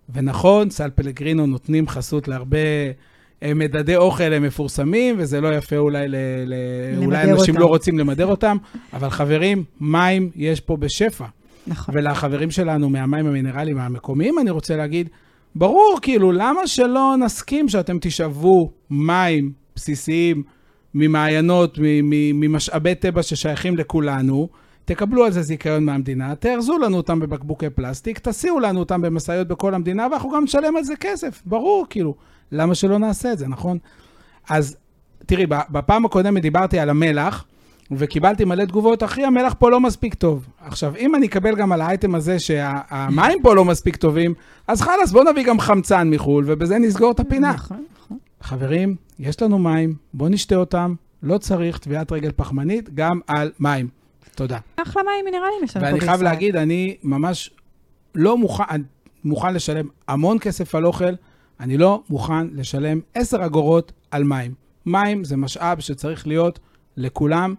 ונכון, סל פלגרינו נותנים חסות להרבה מדדי אוכל מפורסמים, וזה לא יפה אולי, אולי אנשים לא רוצים למדר אותם, אבל חברים, מים יש פה בשפע.
נכון.
ולחברים שלנו מהמים המינרליים המקומיים, אני רוצה להגיד, ברור, כאילו, למה שלא נסכים שאתם תשאבו מים בסיסיים ממעיינות, ממשאבי טבע ששייכים לכולנו, תקבלו על זה זיכיון מהמדינה, תארזו לנו אותם בבקבוקי פלסטיק, תסיעו לנו אותם במסעיות בכל המדינה, ואנחנו גם נשלם על זה כסף. ברור, כאילו, למה שלא נעשה את זה, נכון? אז תראי, בפעם הקודמת דיברתי על המלח, וקיבלתי מלא תגובות, אחי, המלח פה לא מספיק טוב. עכשיו, אם אני אקבל גם על האייטם הזה שהמים פה לא מספיק טובים, אז חלס, בוא נביא גם חמצן מחול, ובזה נסגור את הפינה.
נכון, נכון.
חברים, יש לנו מים, בוא נשתה אותם, לא צריך טביעת רגל פחמנית, גם על מים. תודה.
אחלה מים מינרליים יש לנו פה
ואני חייב להגיד, אני ממש לא מוכן לשלם המון כסף על אוכל, אני לא מוכן לשלם 10 אגורות על מים. מים זה משאב שצריך להיות לכולם,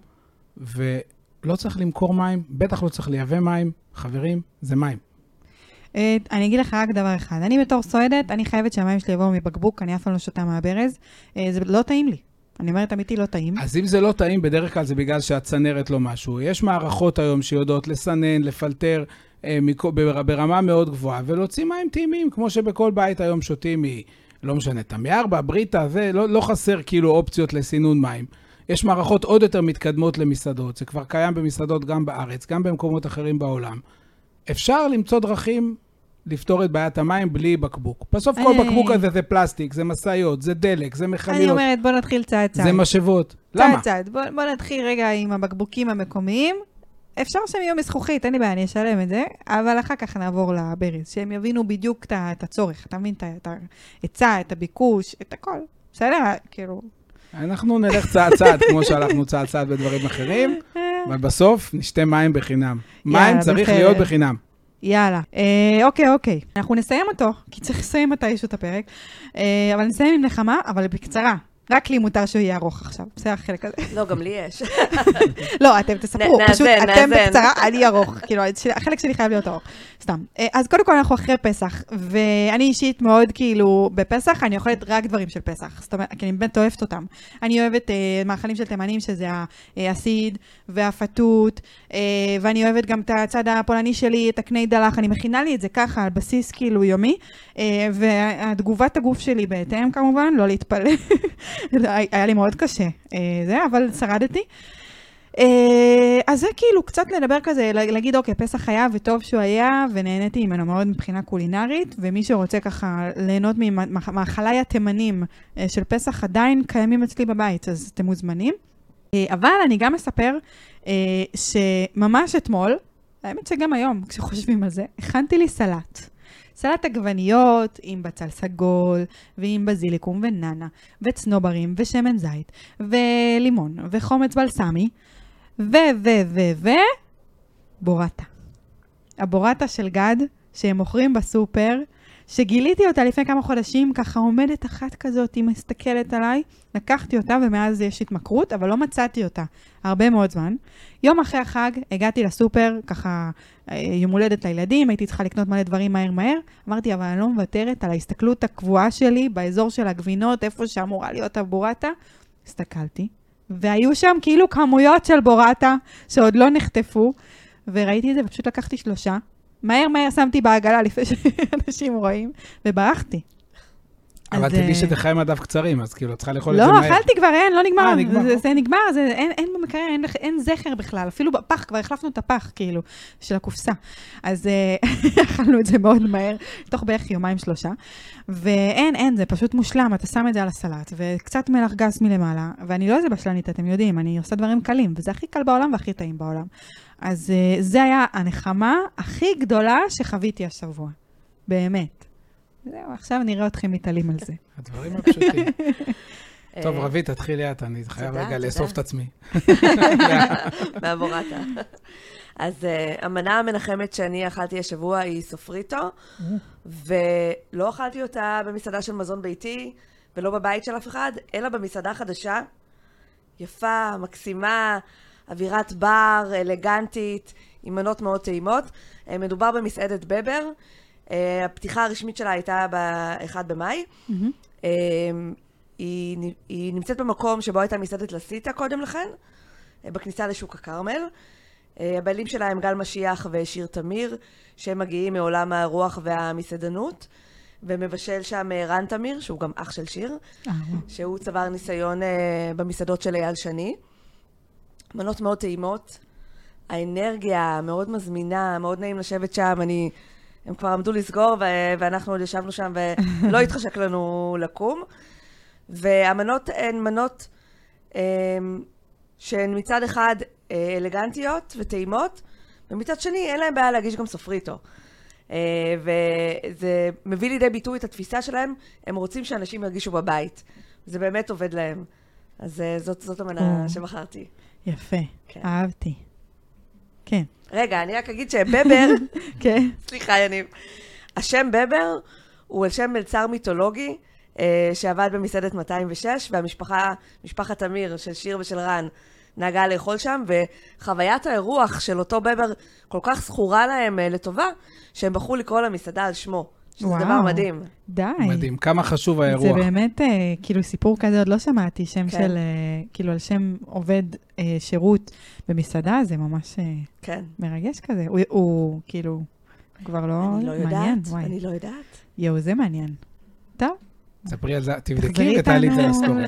ולא צריך למכור מים, בטח לא צריך לייבא מים, חברים, זה מים.
אני אגיד לך רק דבר אחד, אני בתור סועדת, אני חייבת שהמים שלי יבואו מבקבוק, אני אף פעם לא שותה מהברז, זה לא טעים לי. אני אומרת, אמיתי, לא טעים.
אז אם זה לא טעים, בדרך כלל זה בגלל שהצנרת לא משהו. יש מערכות היום שיודעות לסנן, לפלטר, ברמה מאוד גבוהה, ולהוציא מים טעימים, כמו שבכל בית היום שותים לא משנה, תמי-4, בריטה, לא חסר כאילו אופציות לסינון מים. יש מערכות עוד יותר מתקדמות למסעדות, זה כבר קיים במסעדות גם בארץ, גם במקומות אחרים בעולם. אפשר למצוא דרכים לפתור את בעיית המים בלי בקבוק. בסוף כל בקבוק הזה זה פלסטיק, זה מסעיות, זה דלק, זה מכליות.
אני אומרת, בוא נתחיל צעד צעד.
זה משאבות. למה?
צעד צעד. בוא נתחיל רגע עם הבקבוקים המקומיים. אפשר שהם יהיו מזכוכית, אין לי בעיה, אני אשלם את זה, אבל אחר כך נעבור לברז, שהם יבינו בדיוק את הצורך, אתה מבין, את ההיצע, את הביקוש, את הכל. בסדר? כאילו...
אנחנו נלך צעד צעד, כמו שהלכנו צעד צעד בדברים אחרים, אבל בסוף נשתה מים בחינם. מים צריך להיות בחינם.
יאללה. אוקיי. אנחנו נסיים אותו, כי צריך לסיים מתישהו את הפרק, אבל נסיים עם נחמה, אבל בקצרה. רק לי מותר שהוא יהיה ארוך עכשיו, בסדר החלק הזה.
לא, גם לי יש.
לא, אתם תספרו, פשוט אתם בקצרה, אני ארוך, כאילו, החלק שלי חייב להיות ארוך, סתם. אז קודם כל אנחנו אחרי פסח, ואני אישית מאוד כאילו, בפסח אני אוכלת רק דברים של פסח, זאת אומרת, כי אני באמת אוהבת אותם. אני אוהבת מאכלים של תימנים, שזה הסיד והפתות, ואני אוהבת גם את הצד הפולני שלי, את הקני דלח, אני מכינה לי את זה ככה, על בסיס כאילו יומי, והתגובת הגוף שלי בהתאם כמובן, לא להתפלא. היה לי מאוד קשה, אבל שרדתי. אז זה כאילו קצת לדבר כזה, להגיד, אוקיי, פסח היה וטוב שהוא היה, ונהניתי ממנו מאוד מבחינה קולינרית, ומי שרוצה ככה ליהנות ממאכלי התימנים של פסח עדיין קיימים אצלי בבית, אז אתם מוזמנים. אבל אני גם אספר שממש אתמול, האמת שגם היום, כשחושבים על זה, הכנתי לי סלט. סלט עגבניות עם בצל סגול, ועם בזיליקום וננה, וצנוברים ושמן זית, ולימון, וחומץ בלסמי, בורטה. הבורטה של גד, שהם מוכרים בסופר, שגיליתי אותה לפני כמה חודשים, ככה עומדת אחת כזאת, היא מסתכלת עליי, לקחתי אותה ומאז יש התמכרות, אבל לא מצאתי אותה הרבה מאוד זמן. יום אחרי החג הגעתי לסופר, ככה יום הולדת לילדים, הייתי צריכה לקנות מלא דברים מהר. אמרתי, אבל אני לא מוותרת על ההסתכלות הקבועה שלי באזור של הגבינות, איפה שאמורה להיות הבורטה. הסתכלתי, והיו שם כאילו כמויות של בורטה שעוד לא נחטפו, וראיתי את זה ופשוט לקחתי 3. מהר שמתי בעגלה לפני שאנשים רואים, וברחתי.
אבל תדעי שתחיים מדף קצרים, אז כאילו, צריכה לאכול את זה מהר.
לא, אכלתי כבר, לא נגמר. זה נגמר, אין במקרה, אין זכר בכלל. אפילו בפח, כבר החלפנו את הפח, כאילו, של הקופסה. אז אכלנו את זה מאוד מהר, תוך בערך 2-3. ואין, זה פשוט מושלם. אתה שם את זה על הסלט, וקצת מלח גס מלמעלה, ואני לא איזה בשלנית, אתם יודעים, אני עושה דברים קלים, וזה הכי קל בעולם והכי טעים בעולם. אז זה היה הנחמה הכי גדולה שחוויתי השבוע. באמת. זהו, עכשיו נראה אתכם מתעלים על זה.
הדברים הפשוטים. טוב, רבית, תתחילי את, אני חייב רגע לאסוף את עצמי.
מהבורטה. אז המנה המנחמת שאני אכלתי השבוע היא סופריטו, ולא אכלתי אותה במסעדה של מזון ביתי, ולא בבית של אף אחד, אלא במסעדה חדשה, יפה, מקסימה, אווירת בר, אלגנטית, עם מנות מאוד טעימות. מדובר במסעדת בבר, הפתיחה הרשמית שלה הייתה ב-1 במאי. היא נמצאת במקום שבו הייתה מסעדת לסיטה קודם לכן, בכניסה לשוק הכרמל. הבעלים שלה הם גל משיח ושיר תמיר, שהם מגיעים מעולם הרוח והמסעדנות, ומבשל שם רן תמיר, שהוא גם אח של שיר, שהוא צבר ניסיון במסעדות של אייל שני. מנות מאוד טעימות, האנרגיה מאוד מזמינה, מאוד נעים לשבת שם. הם כבר עמדו לסגור, ואנחנו עוד ישבנו שם ולא התחשק לנו לקום. והמנות הן מנות שהן מצד אחד אלגנטיות וטעימות, ומצד שני אין להם בעיה להגיש גם סופריטו. וזה מביא לידי ביטוי את התפיסה שלהם, הם רוצים שאנשים ירגישו בבית. זה באמת עובד להם. אז זאת המנה שבחרתי.
יפה,
כן.
אהבתי. כן.
רגע, אני רק אגיד שבבר,
כן.
סליחה יניב, השם בבר הוא על שם מלצר מיתולוגי, שעבד במסעדת 206, והמשפחת תמיר של שיר ושל רן נהגה לאכול שם, וחוויית האירוח של אותו בבר כל כך זכורה להם לטובה, שהם בחרו לקרוא למסעדה על שמו. שזה דבר מדהים.
די.
מדהים, כמה חשוב האירוח.
זה באמת, כאילו סיפור כזה עוד לא שמעתי, שם
כן.
של, כאילו על שם עובד שירות במסעדה, זה ממש
כן.
מרגש כזה. הוא כאילו, כבר לא
אני לא
מעניין.
יודעת,
וואי.
אני לא יודעת.
יואו, זה מעניין. טוב.
ספרי על זה, תבדקי
תחזרי
ותעלי את
איתנו.
ההיסטוריה.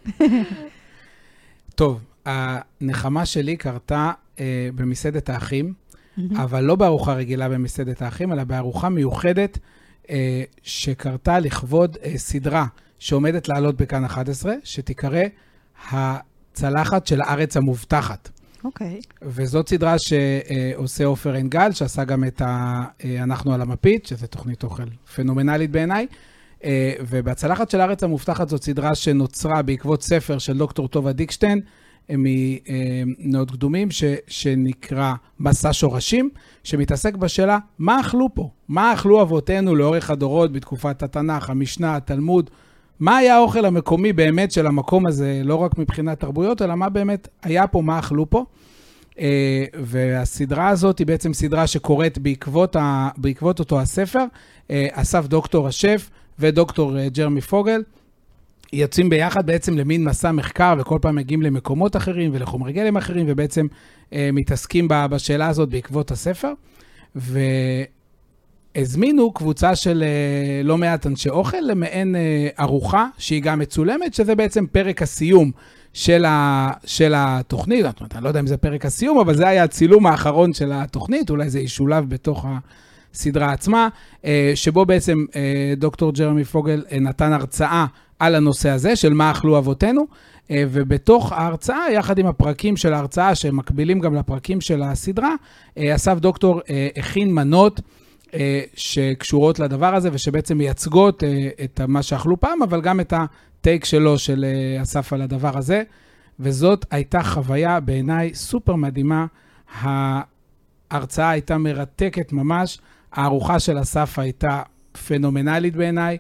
טוב, הנחמה שלי קרתה במסעדת האחים, אבל לא בארוחה רגילה במסעדת האחים, אלא בארוחה מיוחדת שקרתה לכבוד סדרה שעומדת לעלות בכאן 11, שתיקרא הצלחת של הארץ המובטחת.
אוקיי.
וזאת סדרה שעושה עופר עין גל, שעשה גם את אנחנו על המפית, שזו תוכנית אוכל פנומנלית בעיניי. ובצלחת של הארץ המובטחת זאת סדרה שנוצרה בעקבות ספר של דוקטור טובה דיקשטיין, מנאות קדומים, שנקרא מסע שורשים, שמתעסק בשאלה, מה אכלו פה? מה אכלו אבותינו לאורך הדורות בתקופת התנ"ך, המשנה, התלמוד? מה היה האוכל המקומי באמת של המקום הזה, לא רק מבחינת תרבויות, אלא מה באמת היה פה, מה אכלו פה? והסדרה הזאת היא בעצם סדרה שקורית בעקבות אותו הספר, אסף דוקטור השף ודוקטור ג'רמי פוגל, יוצאים ביחד בעצם למין מסע מחקר, וכל פעם מגיעים למקומות אחרים ולחומרי גלם אחרים, ובעצם מתעסקים בשאלה הזאת בעקבות הספר. והזמינו קבוצה של לא מעט אנשי אוכל, למעין ארוחה שהיא גם מצולמת, שזה בעצם פרק הסיום של התוכנית. זאת אומרת, אני לא יודע אם זה פרק הסיום, אבל זה היה הצילום האחרון של התוכנית, אולי זה ישולב בתוך הסדרה עצמה, שבו בעצם דוקטור ג'רמי פוגל נתן הרצאה על הנושא הזה של מה אכלו אבותינו, ובתוך ההרצאה, יחד עם הפרקים של ההרצאה, שמקבילים גם לפרקים של הסדרה, אסף דוקטור הכין מנות שקשורות לדבר הזה, ושבעצם מייצגות את מה שאכלו פעם, אבל גם את הטייק שלו, של אסף על הדבר הזה, וזאת הייתה חוויה בעיניי סופר מדהימה. ההרצאה הייתה מרתקת ממש, הארוחה של אסף הייתה פנומנלית בעיניי,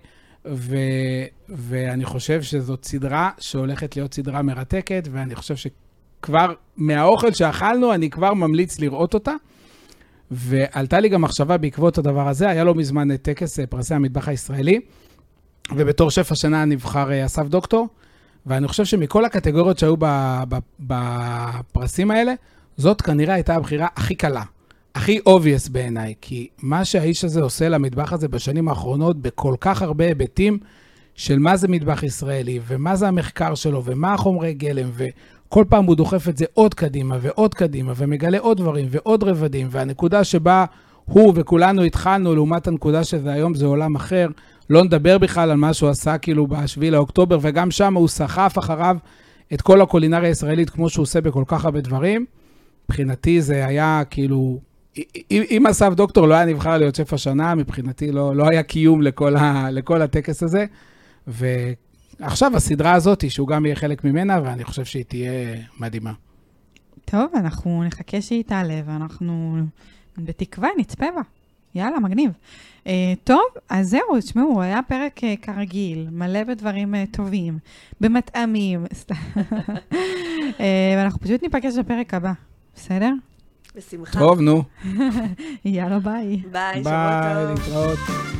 ואני חושב שזאת סדרה שהולכת להיות סדרה מרתקת, ואני חושב שכבר מהאוכל שאכלנו, אני כבר ממליץ לראות אותה. ועלתה לי גם מחשבה בעקבות הדבר הזה, היה לו מזמן טקס פרסי המטבח הישראלי, ובתור שף השנה נבחר אסף דוקטור, ואני חושב שמכל הקטגוריות שהיו בפרסים האלה, זאת כנראה הייתה הבחירה הכי קלה. הכי obvious בעיניי, כי מה שהאיש הזה עושה למטבח הזה בשנים האחרונות, בכל כך הרבה היבטים של מה זה מטבח ישראלי, ומה זה המחקר שלו, ומה החומרי גלם, וכל פעם הוא דוחף את זה עוד קדימה ועוד קדימה, ומגלה עוד דברים ועוד רבדים, והנקודה שבה הוא וכולנו התחלנו, לעומת הנקודה שזה היום זה עולם אחר, לא נדבר בכלל על מה שהוא עשה כאילו ב7 לאוקטובר, וגם שם הוא סחף אחריו את כל הקולינריה הישראלית, כמו שהוא עושה בכל כך הרבה דברים. מבחינתי זה היה כאילו, אם אסף דוקטור לא היה נבחר להיות שף השנה, מבחינתי לא היה קיום לכל הטקס הזה. ועכשיו הסדרה הזאת, שהוא גם יהיה חלק ממנה, ואני חושב שהיא תהיה מדהימה.
טוב, אנחנו נחכה שהיא תעלה, ואנחנו בתקווה נצפה בה. יאללה, מגניב. טוב, אז זהו, תשמעו, היה פרק כרגיל, מלא בדברים טובים, במטעמים. ואנחנו פשוט ניפגש בפרק הבא, בסדר?
בשמחה.
טוב, נו.
יאללה, ביי.
ביי, שבוע
ביי,
טוב.
להתראות.